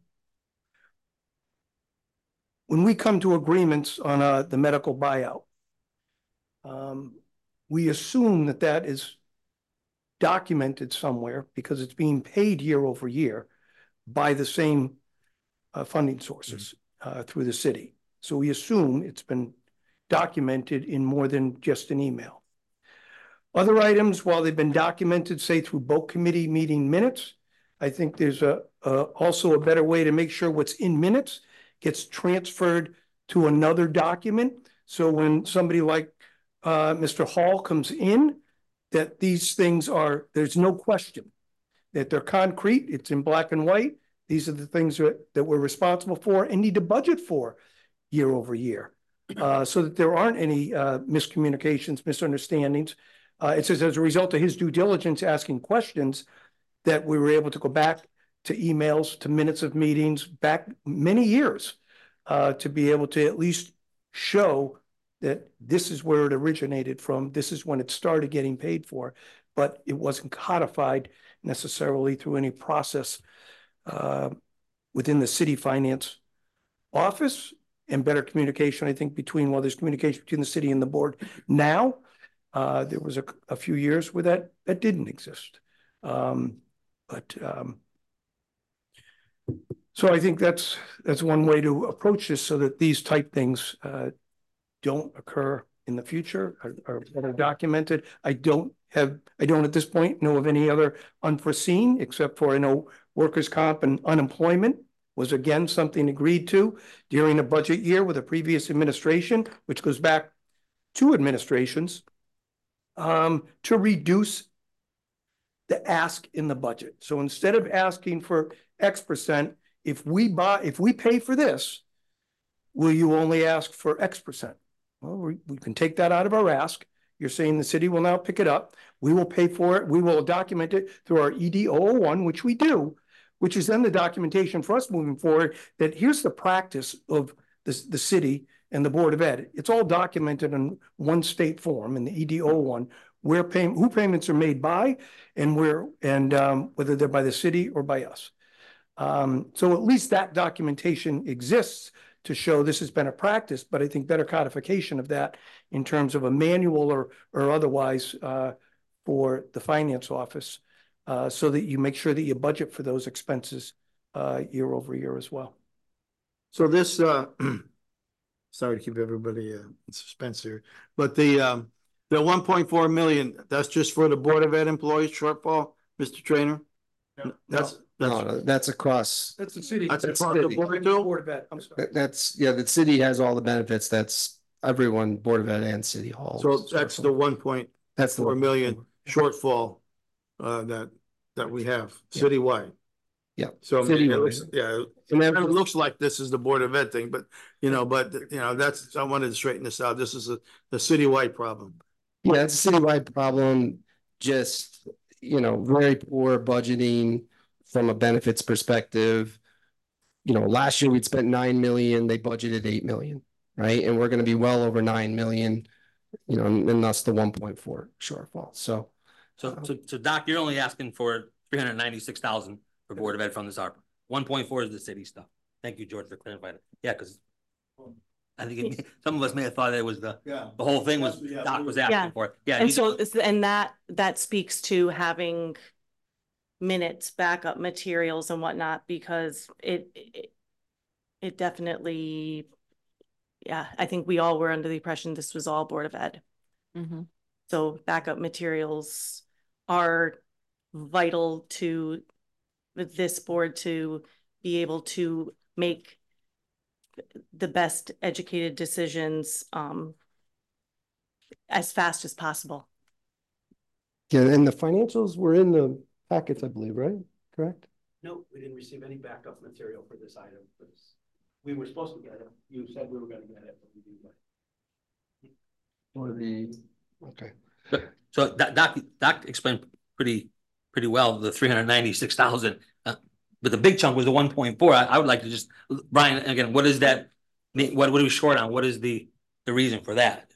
when we come to agreements on uh, the medical buyout, um, we assume that that is documented somewhere because it's being paid year over year by the same uh, funding sources uh, through the city. So we assume it's been documented in more than just an email. Other items, while they've been documented, say through both committee meeting minutes, I think there's a, a also a better way to make sure what's in minutes gets transferred to another document. So when somebody like uh, Mister Hall comes in, that these things are, there's no question that they're concrete, it's in black and white. These are the things that, that we're responsible for and need to budget for year over year, uh, so that there aren't any uh, miscommunications, misunderstandings. Uh, it says as a result of his due diligence asking questions that we were able to go back to emails, to minutes of meetings, back many years uh, to be able to at least show that this is where it originated from, this is when it started getting paid for, but it wasn't codified necessarily through any process uh, within the city finance office. And better communication, I think, between, well, there's communication between the city and the board. Now, uh, there was a, a few years where that, that didn't exist. Um, but, um, so I think that's, that's one way to approach this so that these type things uh, don't occur in the future or, or that are documented. I don't have, I don't at this point know of any other unforeseen, except for, I know, workers' comp and unemployment was again something agreed to during a budget year with a previous administration, which goes back two administrations, um, to reduce the ask in the budget. So instead of asking for X percent, if we buy, if we pay for this, will you only ask for X percent? Well, we, we can take that out of our ask. You're saying the city will now pick it up. We will pay for it. We will document it through our E D zero zero one, which we do, which is then the documentation for us moving forward, that here's the practice of the, the city and the Board of Ed. It's all documented in one state form in the E D zero zero one, where pay, who payments are made by and where, and um, whether they're by the city or by us. Um, so at least that documentation exists to show this has been a practice, but I think better codification of that in terms of a manual or, or otherwise uh, for the finance office. Uh, so that you make sure that you budget for those expenses uh, year over year as well. So this, uh, sorry to keep everybody uh, in suspense here, but the um, the one point four million, that's just for the Board of Ed employees shortfall, Mister Trainer? No, that's no, that's, no, that's across. That's the city. That's That's across the city. board too? Board of Ed. I'm sorry. That, that's, yeah, the city has all the benefits. That's everyone, Board of Ed and City Hall. So that's the one point That's the four one. million shortfall uh, that that we have citywide. Yeah. So, I mean, City it looks, wide. yeah, And it that, looks like this is the Board of Ed thing, but, you know, but, you know, that's, I wanted to straighten this out. This is a, a citywide problem. yeah, it's a citywide problem, just, you know, very poor budgeting from a benefits perspective. You know, last year we'd spent nine million, they budgeted eight million, right? And we're gonna be well over nine million, you know, and that's the one point four shortfall, so. So, so, so Doc, you're only asking for three hundred ninety-six thousand for Board of Ed from this ARPA. One point four is the city stuff. Thank you, George, for clarifying it. Yeah, because I think it, some of us may have thought it was the, Yeah. the whole thing was, Yeah. Doc was Yeah. asking for. Yeah. And he- so, and that, that speaks to having minutes, backup materials and whatnot, because it, it, it definitely, yeah, I think we all were under the impression this was all Board of Ed. Mhm. So backup materials are vital to this board to be able to make the best educated decisions um, as fast as possible. Yeah, and the financials were in the packets, I believe, right? Correct? No, we didn't receive any backup material for this item. We were supposed to get it. You said we were gonna get it, but we didn't get it. Or the, okay. So Doc, Doc, Doc explained pretty, pretty well the three hundred ninety-six thousand. Uh, but the big chunk was the one point four. I, I would like to just, Brian, again, what is that? What, what are we short on? What is the, the reason for that?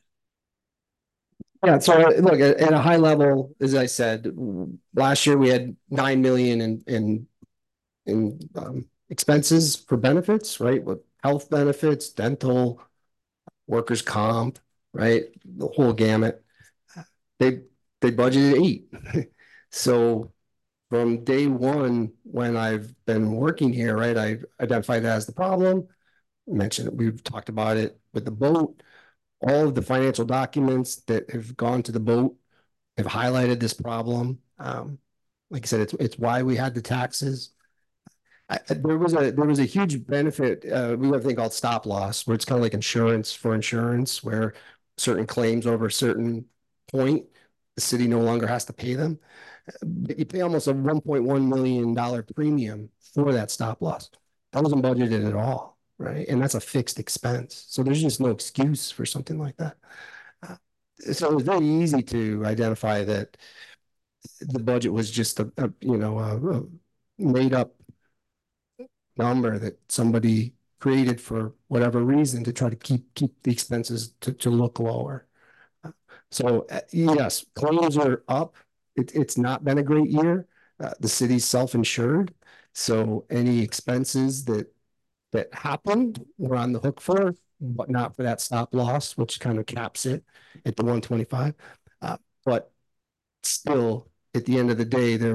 Yeah, so look, at, at a high level, as I said, last year we had nine million in in in um, expenses for benefits, right? With health benefits, dental, workers' comp, right? The whole gamut. They they budgeted eight. So from day one, when I've been working here, right, I identified that as the problem. Mentioned it, we've talked about it with the boat. All of the financial documents that have gone to the boat have highlighted this problem. Um, like I said, it's it's why we had the taxes. I, there was a there was a huge benefit. Uh, we have a thing called stop loss, where it's kind of like insurance for insurance, where certain claims over a certain point, the city no longer has to pay them. But you pay almost a one point one million dollar premium for that stop loss. That wasn't budgeted at all. Right. And that's a fixed expense. So there's just no excuse for something like that. Uh, so it was very easy to identify that the budget was just a, a you know, a, a made up number that somebody created for whatever reason to try to keep keep the expenses to, to look lower. Uh, so uh, yes, claims are up. It, it's not been a great year. Uh, the city's self-insured. So any expenses that that happened, we're on the hook for, but not for that stop loss, which kind of caps it at the one twenty-five. Uh, but still, at the end of the day, there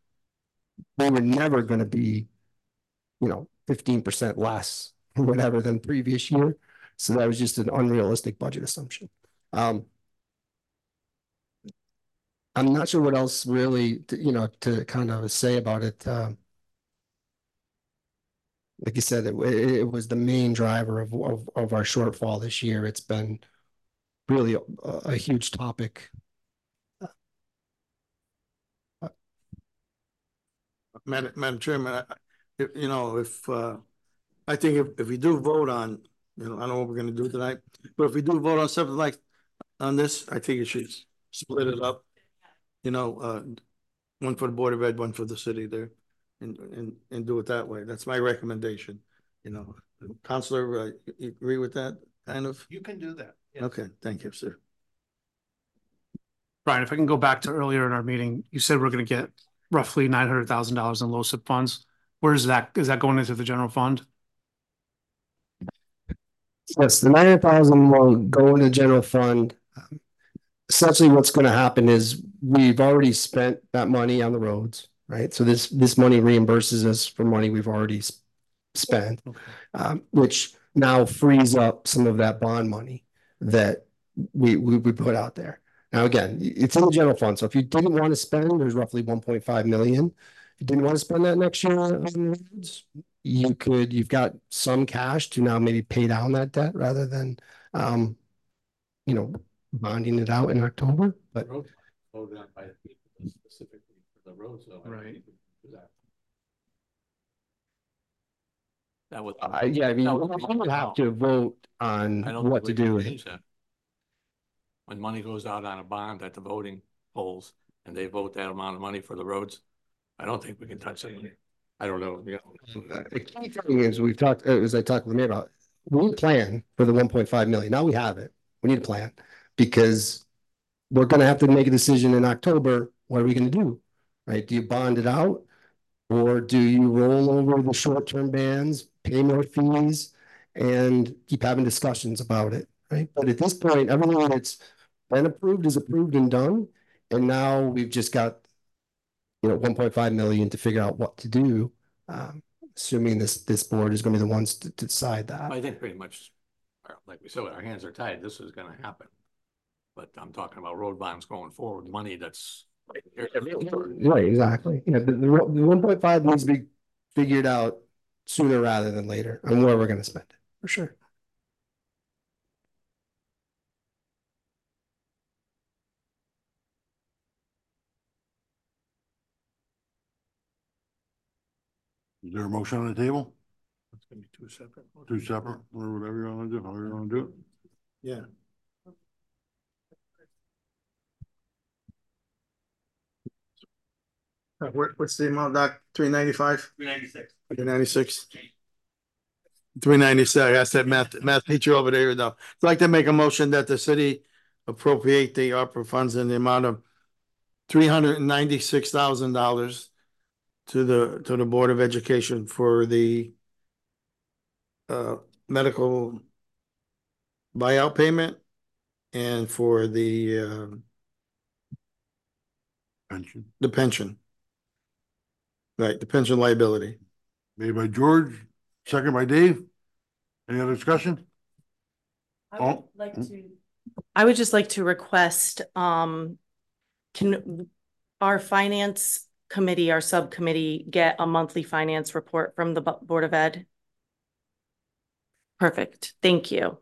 we were never going to be, you know, fifteen percent less or whatever than previous year. So that was just an unrealistic budget assumption. Um, I'm not sure what else really, to, you know, to kind of say about it. Um, Like you said, it, it was the main driver of, of, of our shortfall this year. It's been really a, a huge topic. Madam, Madam Chairman, I, if, you know, if, uh, I think if, if we do vote on, you know, I don't know what we're gonna do tonight, but if we do vote on something like on this, I think it should split it up. You know, uh, one for the Board of Ed, one for the city there. And, and, and do it that way. That's my recommendation. You know, Counselor, uh, you agree with that kind of? You can do that. Yes. Okay, thank you, sir. Brian, if I can go back to earlier in our meeting, you said we're going to get roughly nine hundred thousand dollars in LoCIP funds. Where is that? Is that going into the general fund? Yes, the nine hundred thousand will go into the general fund. Um, essentially, what's going to happen is we've already spent that money on the roads. Right. So this this money reimburses us for money we've already sp spent, okay. um, which now frees up some of that bond money that we, we we put out there. Now, again, it's in the general fund. So if you didn't want to spend, there's roughly one point five million. If you didn't want to spend that next year on roads, you could, you've got some cash to now maybe pay down that debt rather than, um, you know, bonding it out in October. But voted on by the people specifically for the roads, though. Right. That was. Uh, yeah, I mean, that was- we would have to vote on I don't what think to we do can with change it. that. When money goes out on a bond at the voting polls and they vote that amount of money for the roads, I don't think we can touch it. I don't know, yeah. Uh, The key thing is, we've talked, uh, as I talked with the mayor about, we need a plan for the one point five million. Now we have it. We need a plan because we're gonna have to make a decision in October. What are we gonna do? Right? Do you bond it out? Or do you roll over the short-term bans, pay more fees, and keep having discussions about it, right? But at this point, everything that's been approved is approved and done. And now we've just got, you know, one point five million to figure out what to do. Um, assuming this, this board is gonna be the ones to to decide that. I think pretty much, like we said, our hands are tied. This is gonna happen. But I'm talking about road bonds going forward, money that's. Right, exactly. Yeah, the, the, the one point five needs to be figured out sooner rather than later on where we're gonna spend it, for sure. Is there a motion on the table? It's gonna be two separate. Two separate, or whatever you wanna do, however you wanna do it? Yeah. Uh, what- what's the amount, Doc? Three ninety-five? Three ninety-six. Three ninety-six? Three ninety-six, I said math, math teacher over there, though. I'd like to make a motion that the city appropriate the ARPA funds in the amount of three hundred and ninety-six thousand dollars to the, to the Board of Education for the uh, medical buyout payment and for the, uh, Pension. the pension. Right, the pension liability. Made by George, second by Dave. Any other discussion? I Oh. would like to. I would just like to request, um, can our finance committee, our subcommittee, get a monthly finance report from the Bu- Board of Ed? Perfect, thank you.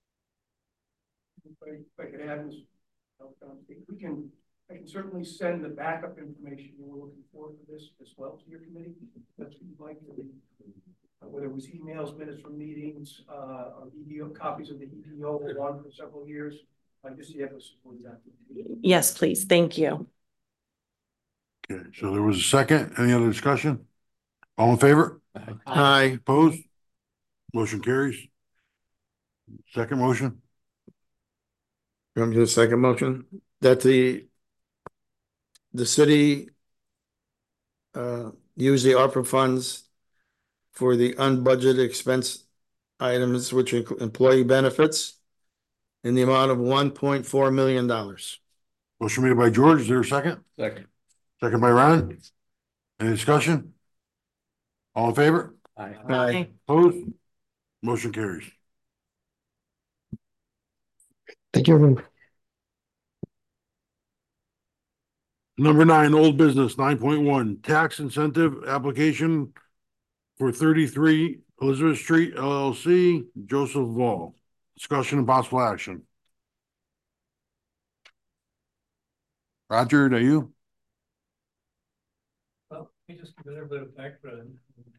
If I, if I could add this, we can, I can certainly send the backup information you were looking for for this as well to your committee. That's what you'd like to read. Uh, Whether it was emails, minutes from meetings, uh, or E D O, copies of the E D O along for several years. I just see if it's for that. Yes, please, thank you. Okay, so there was a second. Any other discussion? All in favor? Aye. Opposed? Motion carries. Second motion? Come to the second motion, that the the city uh, use the ARPA funds for the unbudgeted expense items, which include employee benefits, in the amount of one point four million dollars. Motion made by George. Is there a second? Second. Second by Ron. Any discussion? All in favor? Aye. Aye. Opposed? Motion carries. Thank you, everyone. Number nine, old business, nine point one, tax incentive application for thirty-three Elizabeth Street L L C, Joseph Vaughn. Discussion and possible action. Roger, are you? Well, let me just give a little bit of background.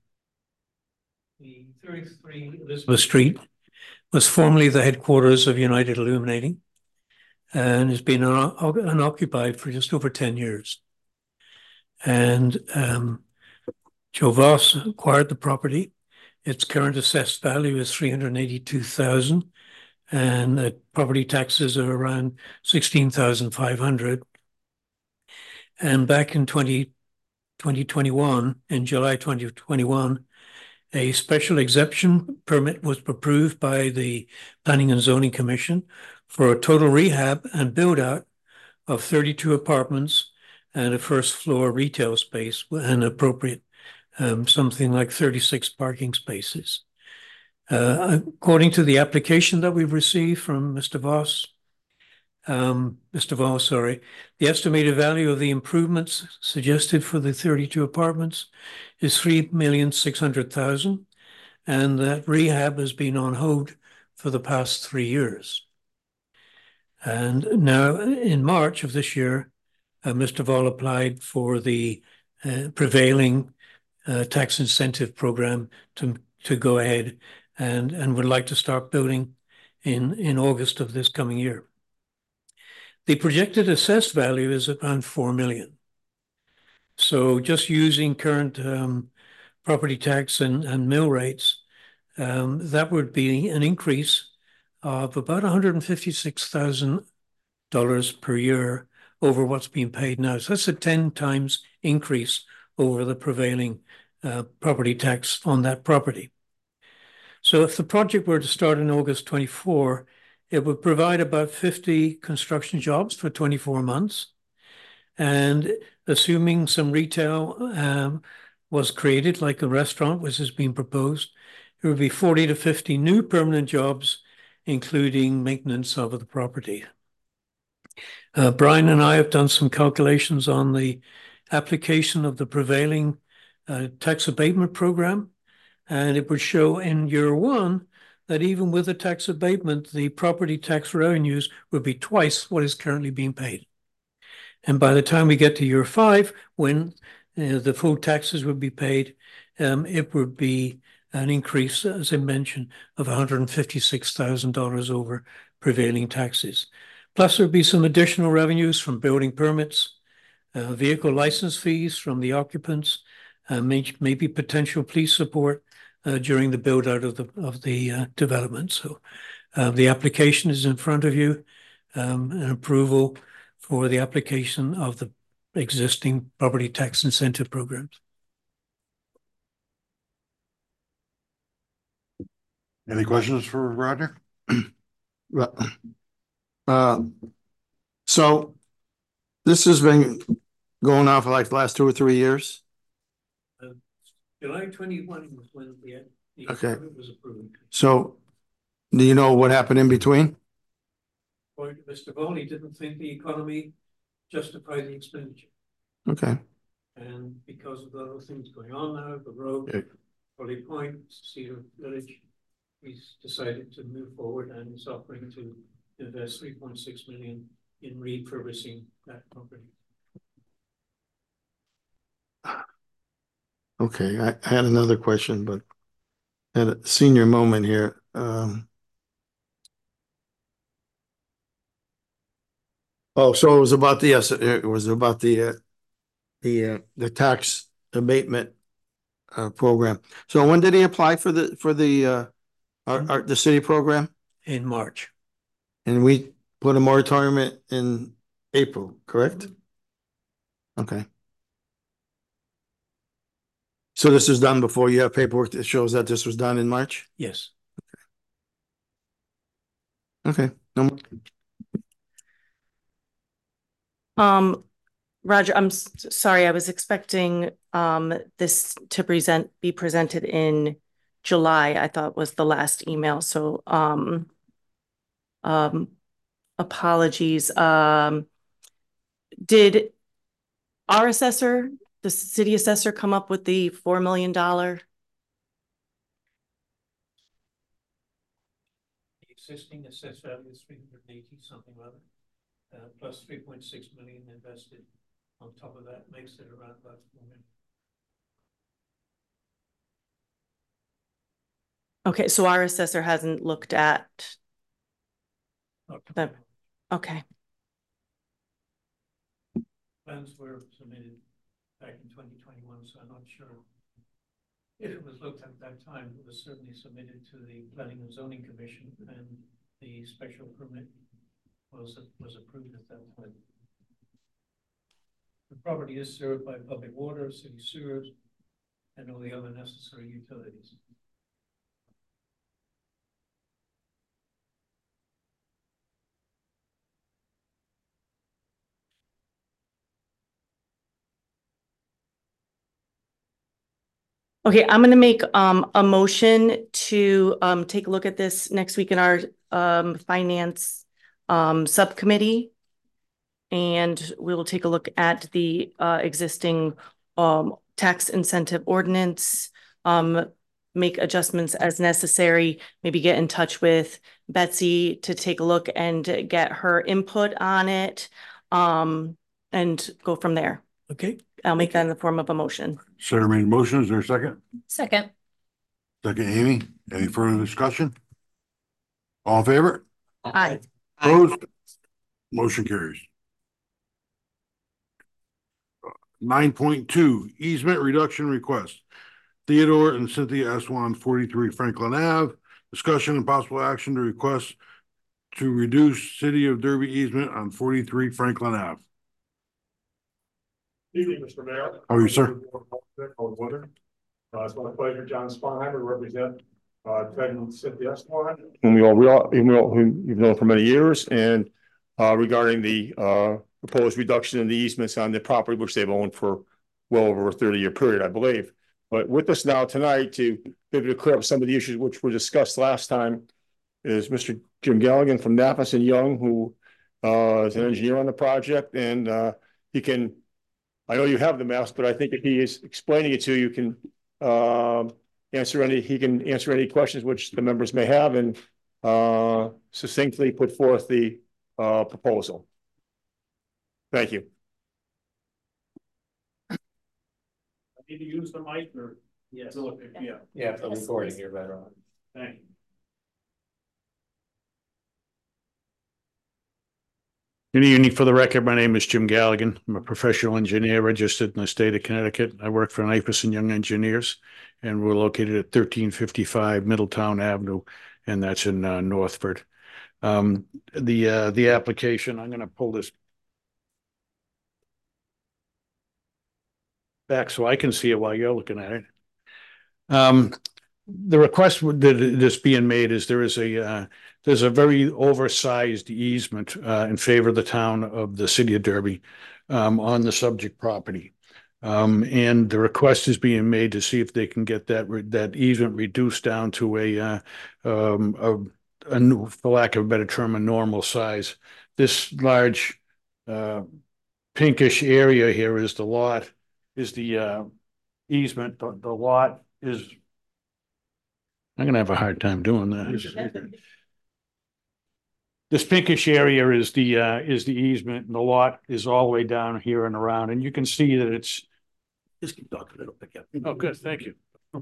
The thirty-three Elizabeth Street was formerly the headquarters of United Illuminating and has been un unoccupied for just over ten years. And um, Joe Voss acquired the property. Its current assessed value is three hundred eighty-two thousand dollars and the property taxes are around sixteen thousand five hundred dollars. And back in twenty twenty-one, in July twenty twenty-one, a special exemption permit was approved by the Planning and Zoning Commission for a total rehab and build out of thirty-two apartments and a first floor retail space and appropriate um, something like thirty-six parking spaces. Uh, according to the application that we've received from Mister Voss, um, Mister Voss, sorry, the estimated value of the improvements suggested for the thirty-two apartments is three million six hundred thousand dollars, and that rehab has been on hold for the past three years. And now in March of this year, uh, Mister Voss applied for the uh, prevailing uh, tax incentive program to to go ahead and, and would like to start building in, in August of this coming year. The projected assessed value is around four million. So just using current um, property tax and, and mill rates, um, that would be an increase of about one hundred fifty-six thousand dollars per year over what's being paid now. So that's a ten times increase over the prevailing uh, property tax on that property. So if the project were to start in August twenty-four, it would provide about fifty construction jobs for twenty-four months. And assuming some retail um, was created, like a restaurant, which has been proposed, there would be forty to fifty new permanent jobs, including maintenance of the property. Uh, Brian and I have done some calculations on the application of the prevailing uh, tax abatement program, and it would show in year one that even with the tax abatement, the property tax revenues would be twice what is currently being paid. And by the time we get to year five, when uh, the full taxes would be paid, um, it would be an increase, as I mentioned, of one hundred fifty-six thousand dollars over prevailing taxes. Plus, there'd be some additional revenues from building permits, uh, vehicle license fees from the occupants, uh, may, maybe potential police support uh, during the build out of the of the uh, development. So, uh, the application is in front of you, um, an approval for the application of the existing property tax incentive programs. Any questions for Roger? Uh, so this has been going on for like the last two or three years. Uh, July twenty-one was when the, the Okay. permit was approved. So do you know what happened in between? Well, Mister Boney didn't think the economy justified the expenditure. Okay. And because of the other things going on now, the road, Okay. Folly Point, Cedar Village, he's decided to move forward and is offering to invest three point six million in refurbishing that property. Okay, I, I had another question, but at a senior moment here. Um, oh, so it was about the, yes, it was about the, uh, the, uh, the tax abatement uh, program. So when did he apply for the, for the, uh, our, our, the city program? In March. And we put a moratorium in, in April, correct? Okay. So this is done before you have paperwork that shows that this was done in March? Yes. Okay. No more. Um, Roger, I'm s- sorry, I was expecting um this to present, be presented in July, I thought was the last email, so um um apologies. Um, did our assessor, the city assessor, come up with the four million dollar? The existing assessed value is three hundred eighty something rather, uh, plus three point six million invested on top of that makes it around about four million. Okay, so our assessor hasn't looked at the, okay. Plans were submitted back in twenty twenty-one, so I'm not sure if it was looked at at that time. It was certainly submitted to the Planning and Zoning Commission, and the special permit was was approved at that time. The property is served by public water, city sewers, and all the other necessary utilities. Okay, I'm gonna make um a motion to um take a look at this next week in our um finance um subcommittee. And we will take a look at the uh existing um tax incentive ordinance, um make adjustments as necessary, maybe get in touch with Betsy to take a look and get her input on it, um and go from there. Okay. I'll make that in the form of a motion. Sarah made a motion. Is there a second? Second. Second, Amy. Any further discussion? All in favor? Aye. Opposed? Motion carries. Nine point two, easement reduction request. Theodore and Cynthia Eswan, forty-three Franklin Ave. Discussion and possible action to request to reduce City of Derby easement on forty-three Franklin Ave. Evening, Mister Mayor. How are you, sir? Uh, it's my pleasure, John Sponheimer, to represent uh, Ted and Cynthia Eswan. Whom we all, we all, whom we all- whom you've known for many years, and uh, regarding the uh, proposed reduction in the easements on the property, which they've owned for well over a thirty-year period, I believe. But with us now tonight to be able to clear up some of the issues which were discussed last time is Mister Jim Galligan from Naffus and Young, who uh, is an engineer on the project, and uh, he can, I know you have the maps, but I think if he is explaining it to you, you can uh, answer any, he can answer any questions which the members may have and uh, succinctly put forth the uh, proposal. Thank you. Need to use the mic or? Yes. Yeah. Yeah, for recording here better on. Thank you. Good evening. For the record, my name is Jim Galligan. I'm a professional engineer registered in the state of Connecticut. I work for Naifus and Young Engineers, and we're located at thirteen fifty-five Middletown Avenue, and that's in uh, Northford. Um, the uh, the application, I'm going to pull this back so I can see it while you're looking at it. Um, the request that is being made is there is a uh, there's a very oversized easement uh, in favor of the town of the city of Derby um, on the subject property. Um, and the request is being made to see if they can get that that easement reduced down to a, uh, um, a, a, for lack of a better term, a normal size. This large uh, pinkish area here is the lot, is the uh, easement. The, the lot is, I'm going to have a hard time doing that. This pinkish area is the uh, is the easement, and the lot is all the way down here and around. And you can see that it's. Just keep talking, it'll pick up. Oh, good, thank you.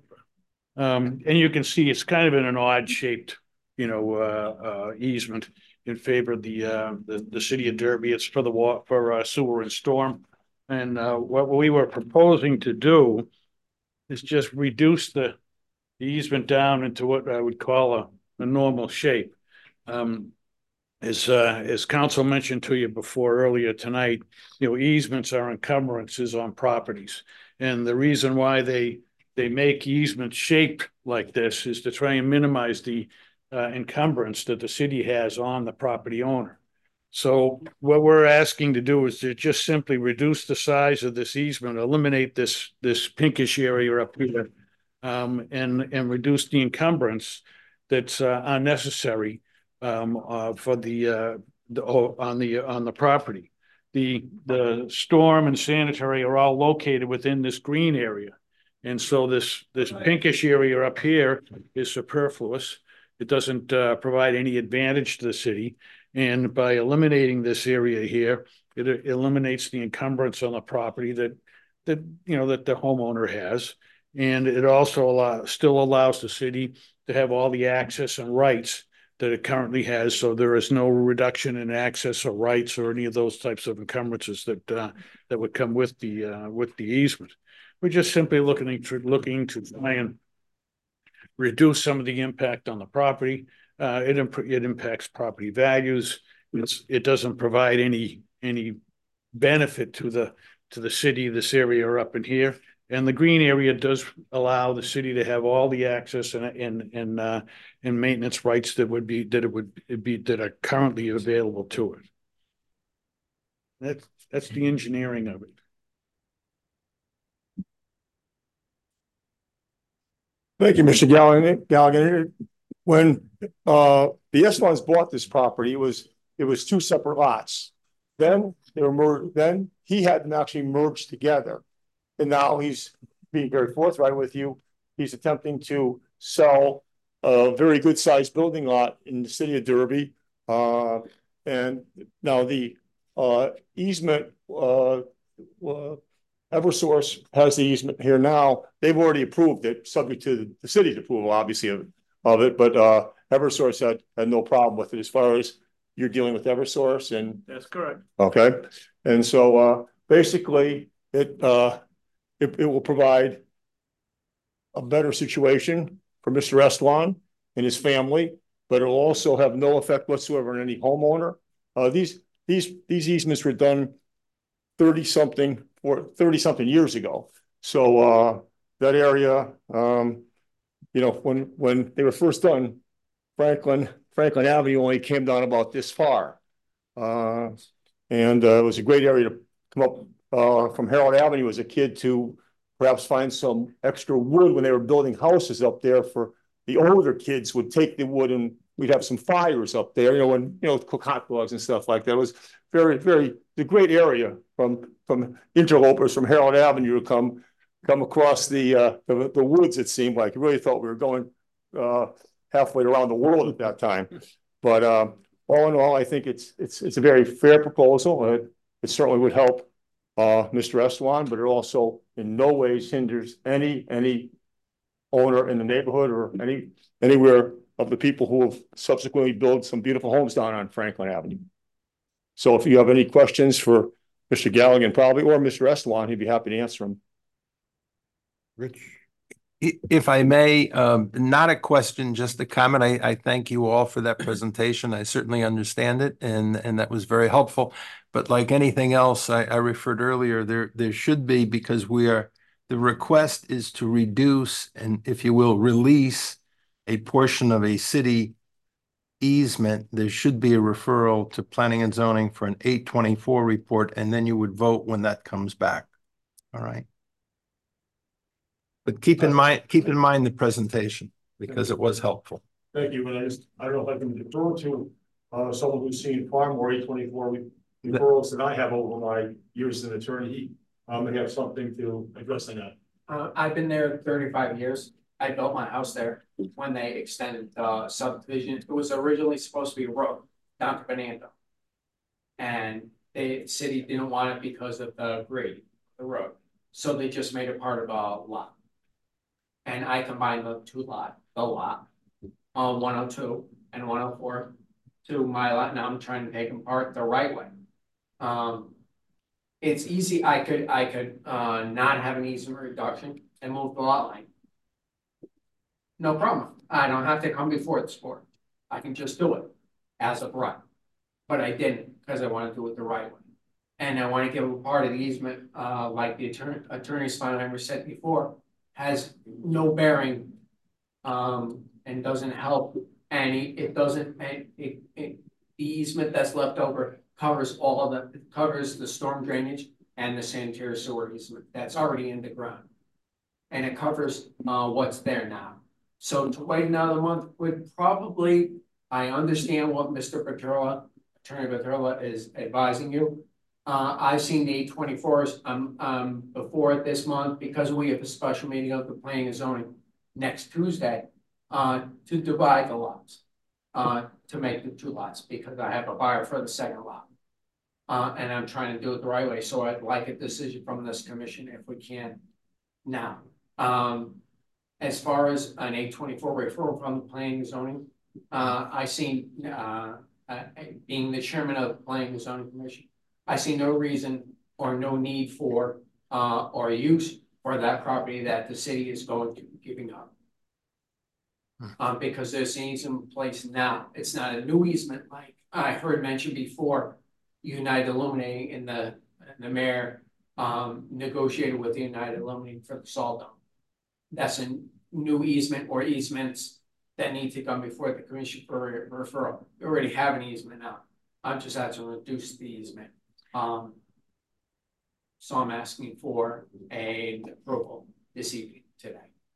Um, and you can see it's kind of in an odd shaped, you know, uh, uh, easement in favor of the uh, the the city of Derby. It's for the wa for uh, sewer and storm. And uh, what we were proposing to do is just reduce the, the easement down into what I would call a, a normal shape. Um, As, uh, as council mentioned to you before earlier tonight, you know, easements are encumbrances on properties. And the reason why they, they make easements shaped like this is to try and minimize the uh, encumbrance that the city has on the property owner. So what we're asking to do is to just simply reduce the size of this easement, eliminate this, this pinkish area up here, um, and, and reduce the encumbrance that's uh, unnecessary Um, uh, for the, uh, the oh, on the on the property. The the storm and sanitary are all located within this green area, and so this this pinkish area up here is superfluous. It doesn't uh, provide any advantage to the city, and by eliminating this area here, it, it eliminates the encumbrance on the property that that you know that the homeowner has, and it also allow, still allows the city to have all the access and rights that it currently has, so there is no reduction in access or rights or any of those types of encumbrances that uh, that would come with the uh, with the easement. We're just simply looking to looking to try and reduce some of the impact on the property. Uh, it imp it impacts property values. It's, it doesn't provide any any benefit to the to the city, this area up in here. And the green area does allow the city to have all the access and and and uh, and maintenance rights that would be that it would be that are currently available to it. That's that's the engineering of it. Thank you, Mister Galligan. Galligan. When uh, the Eswans bought this property, it was it was two separate lots. Then they were merged. Then he had them actually merged together. And now he's being very forthright with you. He's attempting to sell a very good sized building lot in the city of Derby. Uh, and now the uh, easement uh, uh, Eversource has the easement here now. They've already approved it, subject to the city's approval, obviously, of, of it, but, uh, Eversource had, had no problem with it as far as you're dealing with Eversource and. That's correct. Okay, and so, uh, basically, it, uh, it, it will provide a better situation for Mister Estwan and his family, but it'll also have no effect whatsoever on any homeowner. Uh, these, these, these easements were done thirty something or thirty something years ago. So, uh, that area, um, you know, when, when they were first done, Franklin, Franklin Avenue only came down about this far. Uh, and, uh, it was a great area to come up, uh, from Harold Avenue as a kid to perhaps find some extra wood when they were building houses up there for the older kids would take the wood and we'd have some fires up there, you know, and, you know, cook hot dogs and stuff like that. It was very, very, a great area from, from interlopers from Harold Avenue to come, come across the, uh, the, the woods. It seemed like, you really thought we were going, uh, halfway around the world at that time. But, uh, all in all, I think it's, it's, it's a very fair proposal. It, it certainly would help, uh, Mister Estwan, but it also in no ways hinders any, any owner in the neighborhood or any, anywhere of the people who have subsequently built some beautiful homes down on Franklin Avenue. So if you have any questions for Mister Galligan, probably, or Mister Estwan, he'd be happy to answer them. Rich? If I may, um, not a question, just a comment. I, I thank you all for that presentation. I certainly understand it, and, and that was very helpful. But like anything else, I, I referred earlier, there, there should be, because we are, the request is to reduce and, if you will, release a portion of a city easement. There should be a referral to planning and zoning for an eight twenty-four report, and then you would vote when that comes back. All right. But keep in mind, keep in mind the presentation because it was helpful. Thank you. And I just, I don't know if I can defer to uh, someone who's seen far more eight twenty-four referrals than I have over my years as an attorney. He um, may have something to address on that. Uh, I've been there thirty-five years. I built my house there when they extended the subdivision. It was originally supposed to be a road down to Benando. And the city didn't want it because of the grade of the road. So they just made it part of a lot. And I combined the two lot, the lot, uh, one oh two and one oh four to my lot. Now I'm trying to take them apart the right way. Um, it's easy. I could, I could, uh, not have an easement reduction and move the lot line. No problem. I don't have to come before this board. I can just do it as of right. But I didn't because I want to do it the right way. And I want to give a part of the easement, uh, like the attorney, attorney Sponheimer said before, has no bearing um, and doesn't help any, it doesn't, it, it, it, the easement that's left over covers all of the, it covers the storm drainage and the sanitary sewer easement that's already in the ground. And it covers uh, what's there now. So to wait another month would probably, I understand what Mister Petrola, Attorney Petrola is advising you. Uh, I've seen the eight twenty-fours um, um, before this month because we have a special meeting of the planning and zoning next Tuesday uh, to divide the lots, uh, to make the two lots because I have a buyer for the second lot. Uh, and I'm trying to do it the right way. So I'd like a decision from this commission if we can now. Um, as far as an eight twenty-four referral from the planning and zoning, uh, I seen, uh, uh, being the chairman of the planning and zoning commission, I see no reason or no need for uh, or use for that property that the city is going to be giving up. Um, because there's an easement in place now. It's not a new easement like I heard mentioned before. United Illuminating in the, in the mayor um, negotiated with the United Illuminating for the salt dome. That's a new easement or easements that need to come before the commission for referral. We already have an easement now. I'm just asking to reduce the easement. Um, so I'm asking for a approval this evening today.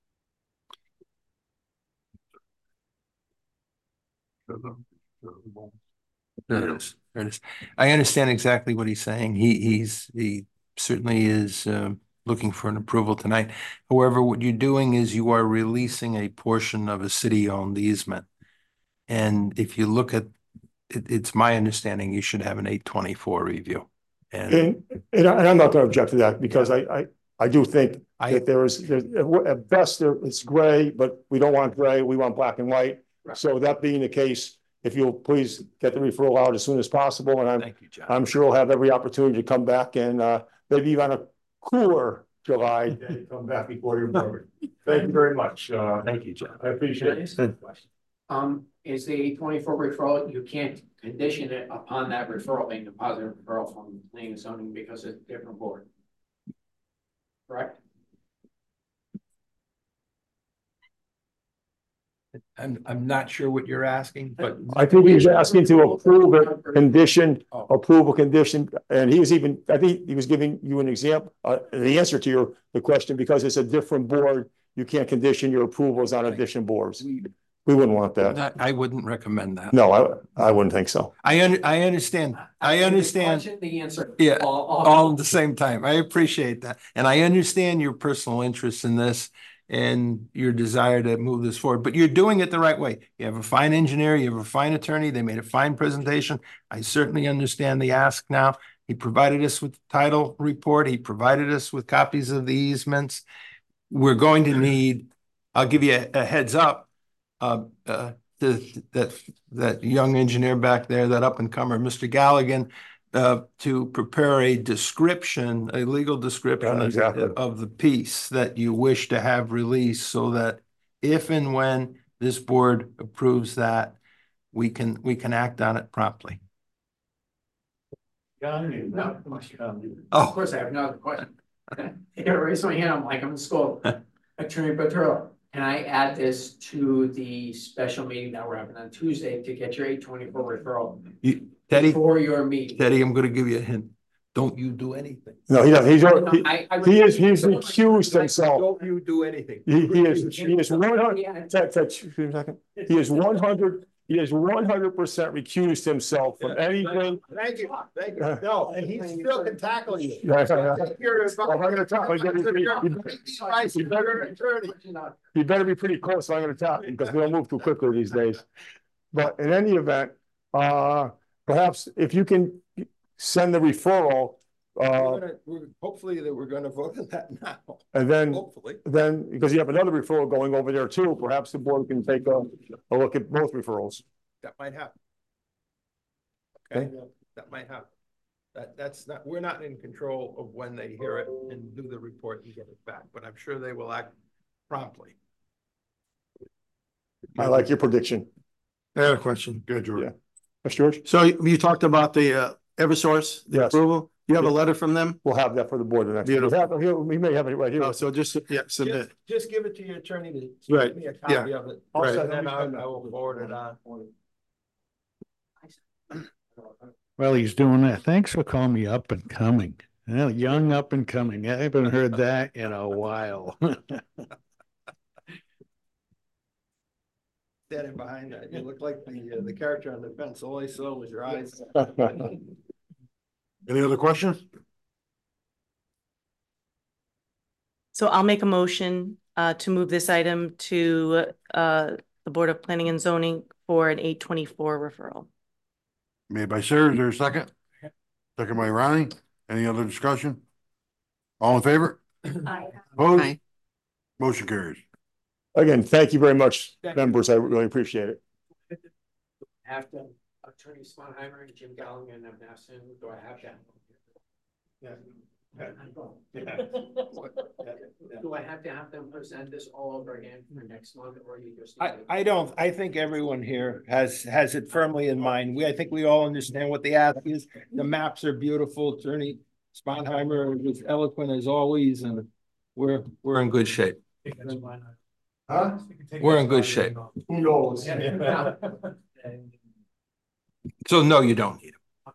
There it is. There it is. I understand exactly what he's saying. He he's he certainly is uh, looking for an approval tonight. However, what you're doing is you are releasing a portion of a city-owned easement, and if you look at it, it's my understanding you should have an eight twenty-four review. And And, and I- and I'm not gonna object to that because I, I, I do think I- that there is, there's, at best, there, it's gray, but we don't want gray, we want black and white. Right. So that being the case, if you'll please get the referral out as soon as possible, and I'm, Thank you, John. I'm sure we'll have every opportunity to come back and, uh, maybe on a cooler July day, come back before your board. Thank you very much. Uh, thank you, John. I appreciate it. Um, is the eight twenty-four referral, you can't condition it upon that referral being a positive referral from planning and zoning because it's a different board. Correct? I'm, I'm not sure what you're asking, but. I think he's asking to approve a condition, approval condition, and he was even, I think he was giving you an example, uh, the answer to your, the question, because it's a different board, you can't condition your approvals on addition boards. We wouldn't want that. I wouldn't recommend that. No, I, I wouldn't think so. I un, I understand, I understand. The answer. Yeah, All, all- all at the same time. I appreciate that. And I understand your personal interest in this and your desire to move this forward, but you're doing it the right way. You have a fine engineer, you have a fine attorney, they made a fine presentation. I certainly understand the ask now. He provided us with the title report. He provided us with copies of the easements. We're going to need, I'll give you a, a heads up, uh, uh, the, that, that young engineer back there, that up and comer, Mister Galligan, uh, to prepare a description, a legal description Yeah, exactly. of, of the piece that you wish to have released, so that if and when this board approves that, we can, we can act on it promptly. No. Oh. Of course, I have no other question. I raise my hand, I'm like, I'm in school. Attorney Petrella, can I add this to the special meeting that we're having on Tuesday to get your eight twenty-four referral You, Teddy, for your meeting? Teddy, I'm gonna give you a hint. Don't you do anything. No, he doesn't. He's, No, he, I- I- he is, he's recused himself. Don't you do anything. He, he is, he is one hundred, Ted, Ted, excuse me a second. He is one hundred, he is one hundred percent recused himself from anything. Thank you, thank you. No, and he still can tackle you. Yeah, yeah, yeah. Well, I'm gonna talk, I'm gonna be- he better- he better be pretty close, I'm gonna tap him, because we don't move too quickly these days. But in any event, uh, perhaps if you can send the referral, We're uh, gonna, we're, hopefully that we're gonna vote on that now. and then, Hopefully. then, because you have another referral going over there too, perhaps the board can take a, a look at both referrals. That might happen. Okay. Okay, that might happen. That, that's not, we're not in control of when they hear it and do the report and get it back, but I'm sure they will act promptly. I like your prediction. I had a question. Good, George. Yeah. Mister George? So you talked about the uh, Eversource, the Yes. approval. You have a letter from them? We'll have that for the board the next. Beautiful. We have- here- we may have it right here. Oh, so just, yeah, submit. Just, just give it to your attorney to Right, give me a yeah, copy of it. I'll right. And send then it. I, I will forward it on. Well, he's doing that. Thanks for calling me up and coming. Well, young up and coming. I haven't heard that in a while. Standing behind that, you look like the, uh, the character on the fence. All I saw was your eyes. Any other questions? So I'll make a motion uh to move this item to uh the Board of Planning and Zoning for an eight twenty-four referral. Made by Sarah, is there a second? Second by Ronnie. Any other discussion? All in favor? Aye. Opposed? Aye. Motion carries. Again, thank you very much, members. I really appreciate it. Have to, Attorney Sponheimer and Jim Galligan and Madison, do I have that? Do I have to have them present this all over again for next month, or you just? I, I don't, I think everyone here has, has it firmly in mind. We, I think we all understand what the ask is. The maps are beautiful. Attorney Sponheimer was eloquent as always, and we're, we're in good shape. Huh? We're in good shape. Who knows? So no, you don't need them.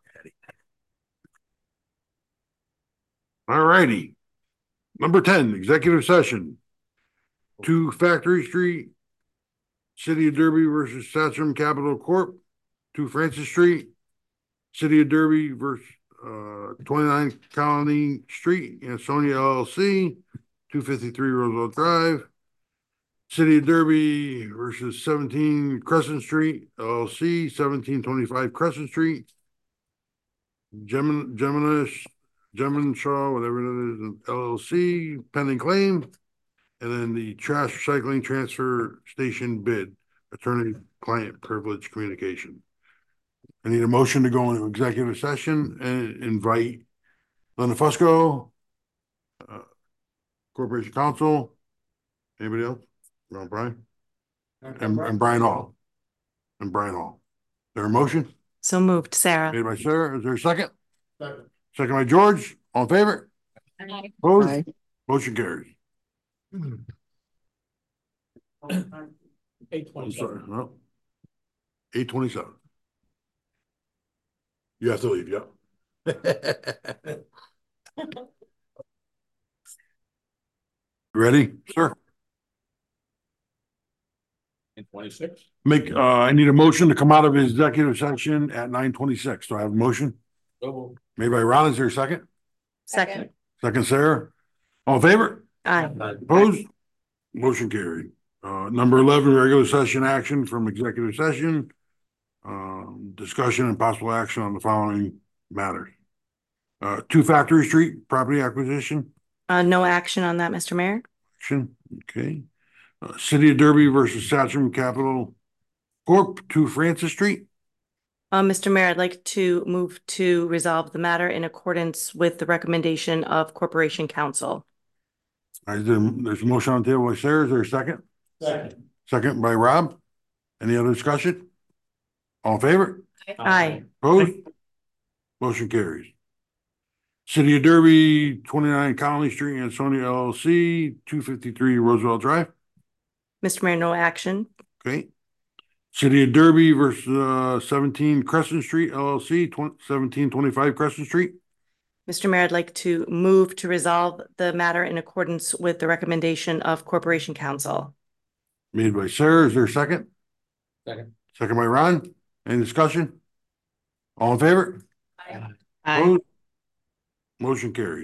All righty. Number ten, executive session. Two Factory Street, City of Derby versus Satcham Capital Corp. Two Francis Street, City of Derby versus uh twenty-nine Colony Street, Ansonia L L C, two fifty-three Roosevelt Drive. City of Derby versus seventeen Crescent Street, L L C, seventeen twenty-five Crescent Street. Gemin, Geminish, Gemin Shaw, whatever it is, L L C, pending claim. And then the trash recycling transfer station bid, attorney-client privilege communication. I need a motion to go into executive session and invite Linda Fusco, uh, Corporation Counsel, anybody else? No, Brian? And, and Brian Hall. And Brian Hall. Is there a motion? So moved, Sarah. Made by Sarah. Is there a second? Second. Second by George. All in favor? Aye. Opposed? Aye. Motion carries. Eight I'm sorry. twenty-seven. No. Eight twenty-seven. You have to leave, yeah. Ready, sir? In twenty-six? Make, uh, I need a motion to come out of executive session at nine twenty-six. Do I have a motion? So Made by Ron, is there a second? Second. Second, Sarah. All in favor? Aye. Opposed? Motion carried. Uh, number eleven, regular session action from executive session. Um, discussion and possible action on the following matters. Uh, two Factory Street property acquisition, Uh, no action on that, Mister Mayor. action, okay. Uh, City of Derby versus Satcham Capital Corp, two Francis Street. Uh, Mister Mayor, I'd like to move to resolve the matter in accordance with the recommendation of Corporation Counsel. All right, there- there's a motion on the table by Sarah. Is there a second? Second. Second by Rob. Any other discussion? All in favor? Aye. Opposed? Motion carries. City of Derby, twenty-nine Colony Street, Ansonia L L C, two fifty-three Roosevelt Drive. Mister Mayor, no action. Okay. City of Derby versus uh, seventeen Crescent Street L L C, seventeen twenty-five Crescent Street. Mister Mayor, I'd like to move to resolve the matter in accordance with the recommendation of Corporation Counsel. Made by Sarah. Is there a second? Second. Second by Ron. Any discussion? All in favor? Aye. Opposed? Motion carried.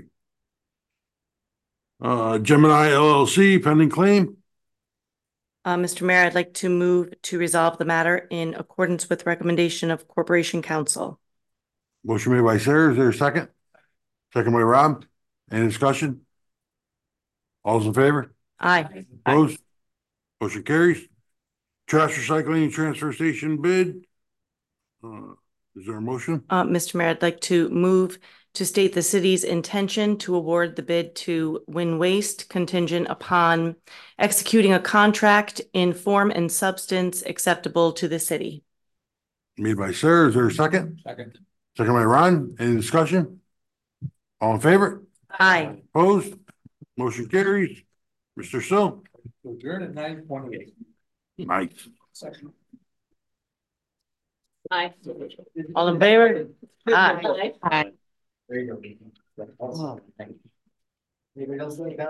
Uh, Gemini L L C pending claim. Uh, Mister Mayor, I'd like to move to resolve the matter in accordance with recommendation of Corporation Counsel. Motion made by Sarah. Is there a second? Second by Rob. Any discussion? All's in favor? Aye. Opposed? Motion carries. Trash recycling and transfer station bid. Uh, is there a motion? Uh, Mister Mayor, I'd like to move to state the city's intention to award the bid to Win Waste contingent upon executing a contract in form and substance acceptable to the city. Made by Sarah. Is there a second? Second. Second by Ron. Any discussion? All in favor? Aye. Opposed? Motion carries. Mister Sill. Adjourn at nine twenty-eight. Nice. Second. Aye. All in favor? Aye. Aye. There you go. Anybody else like that?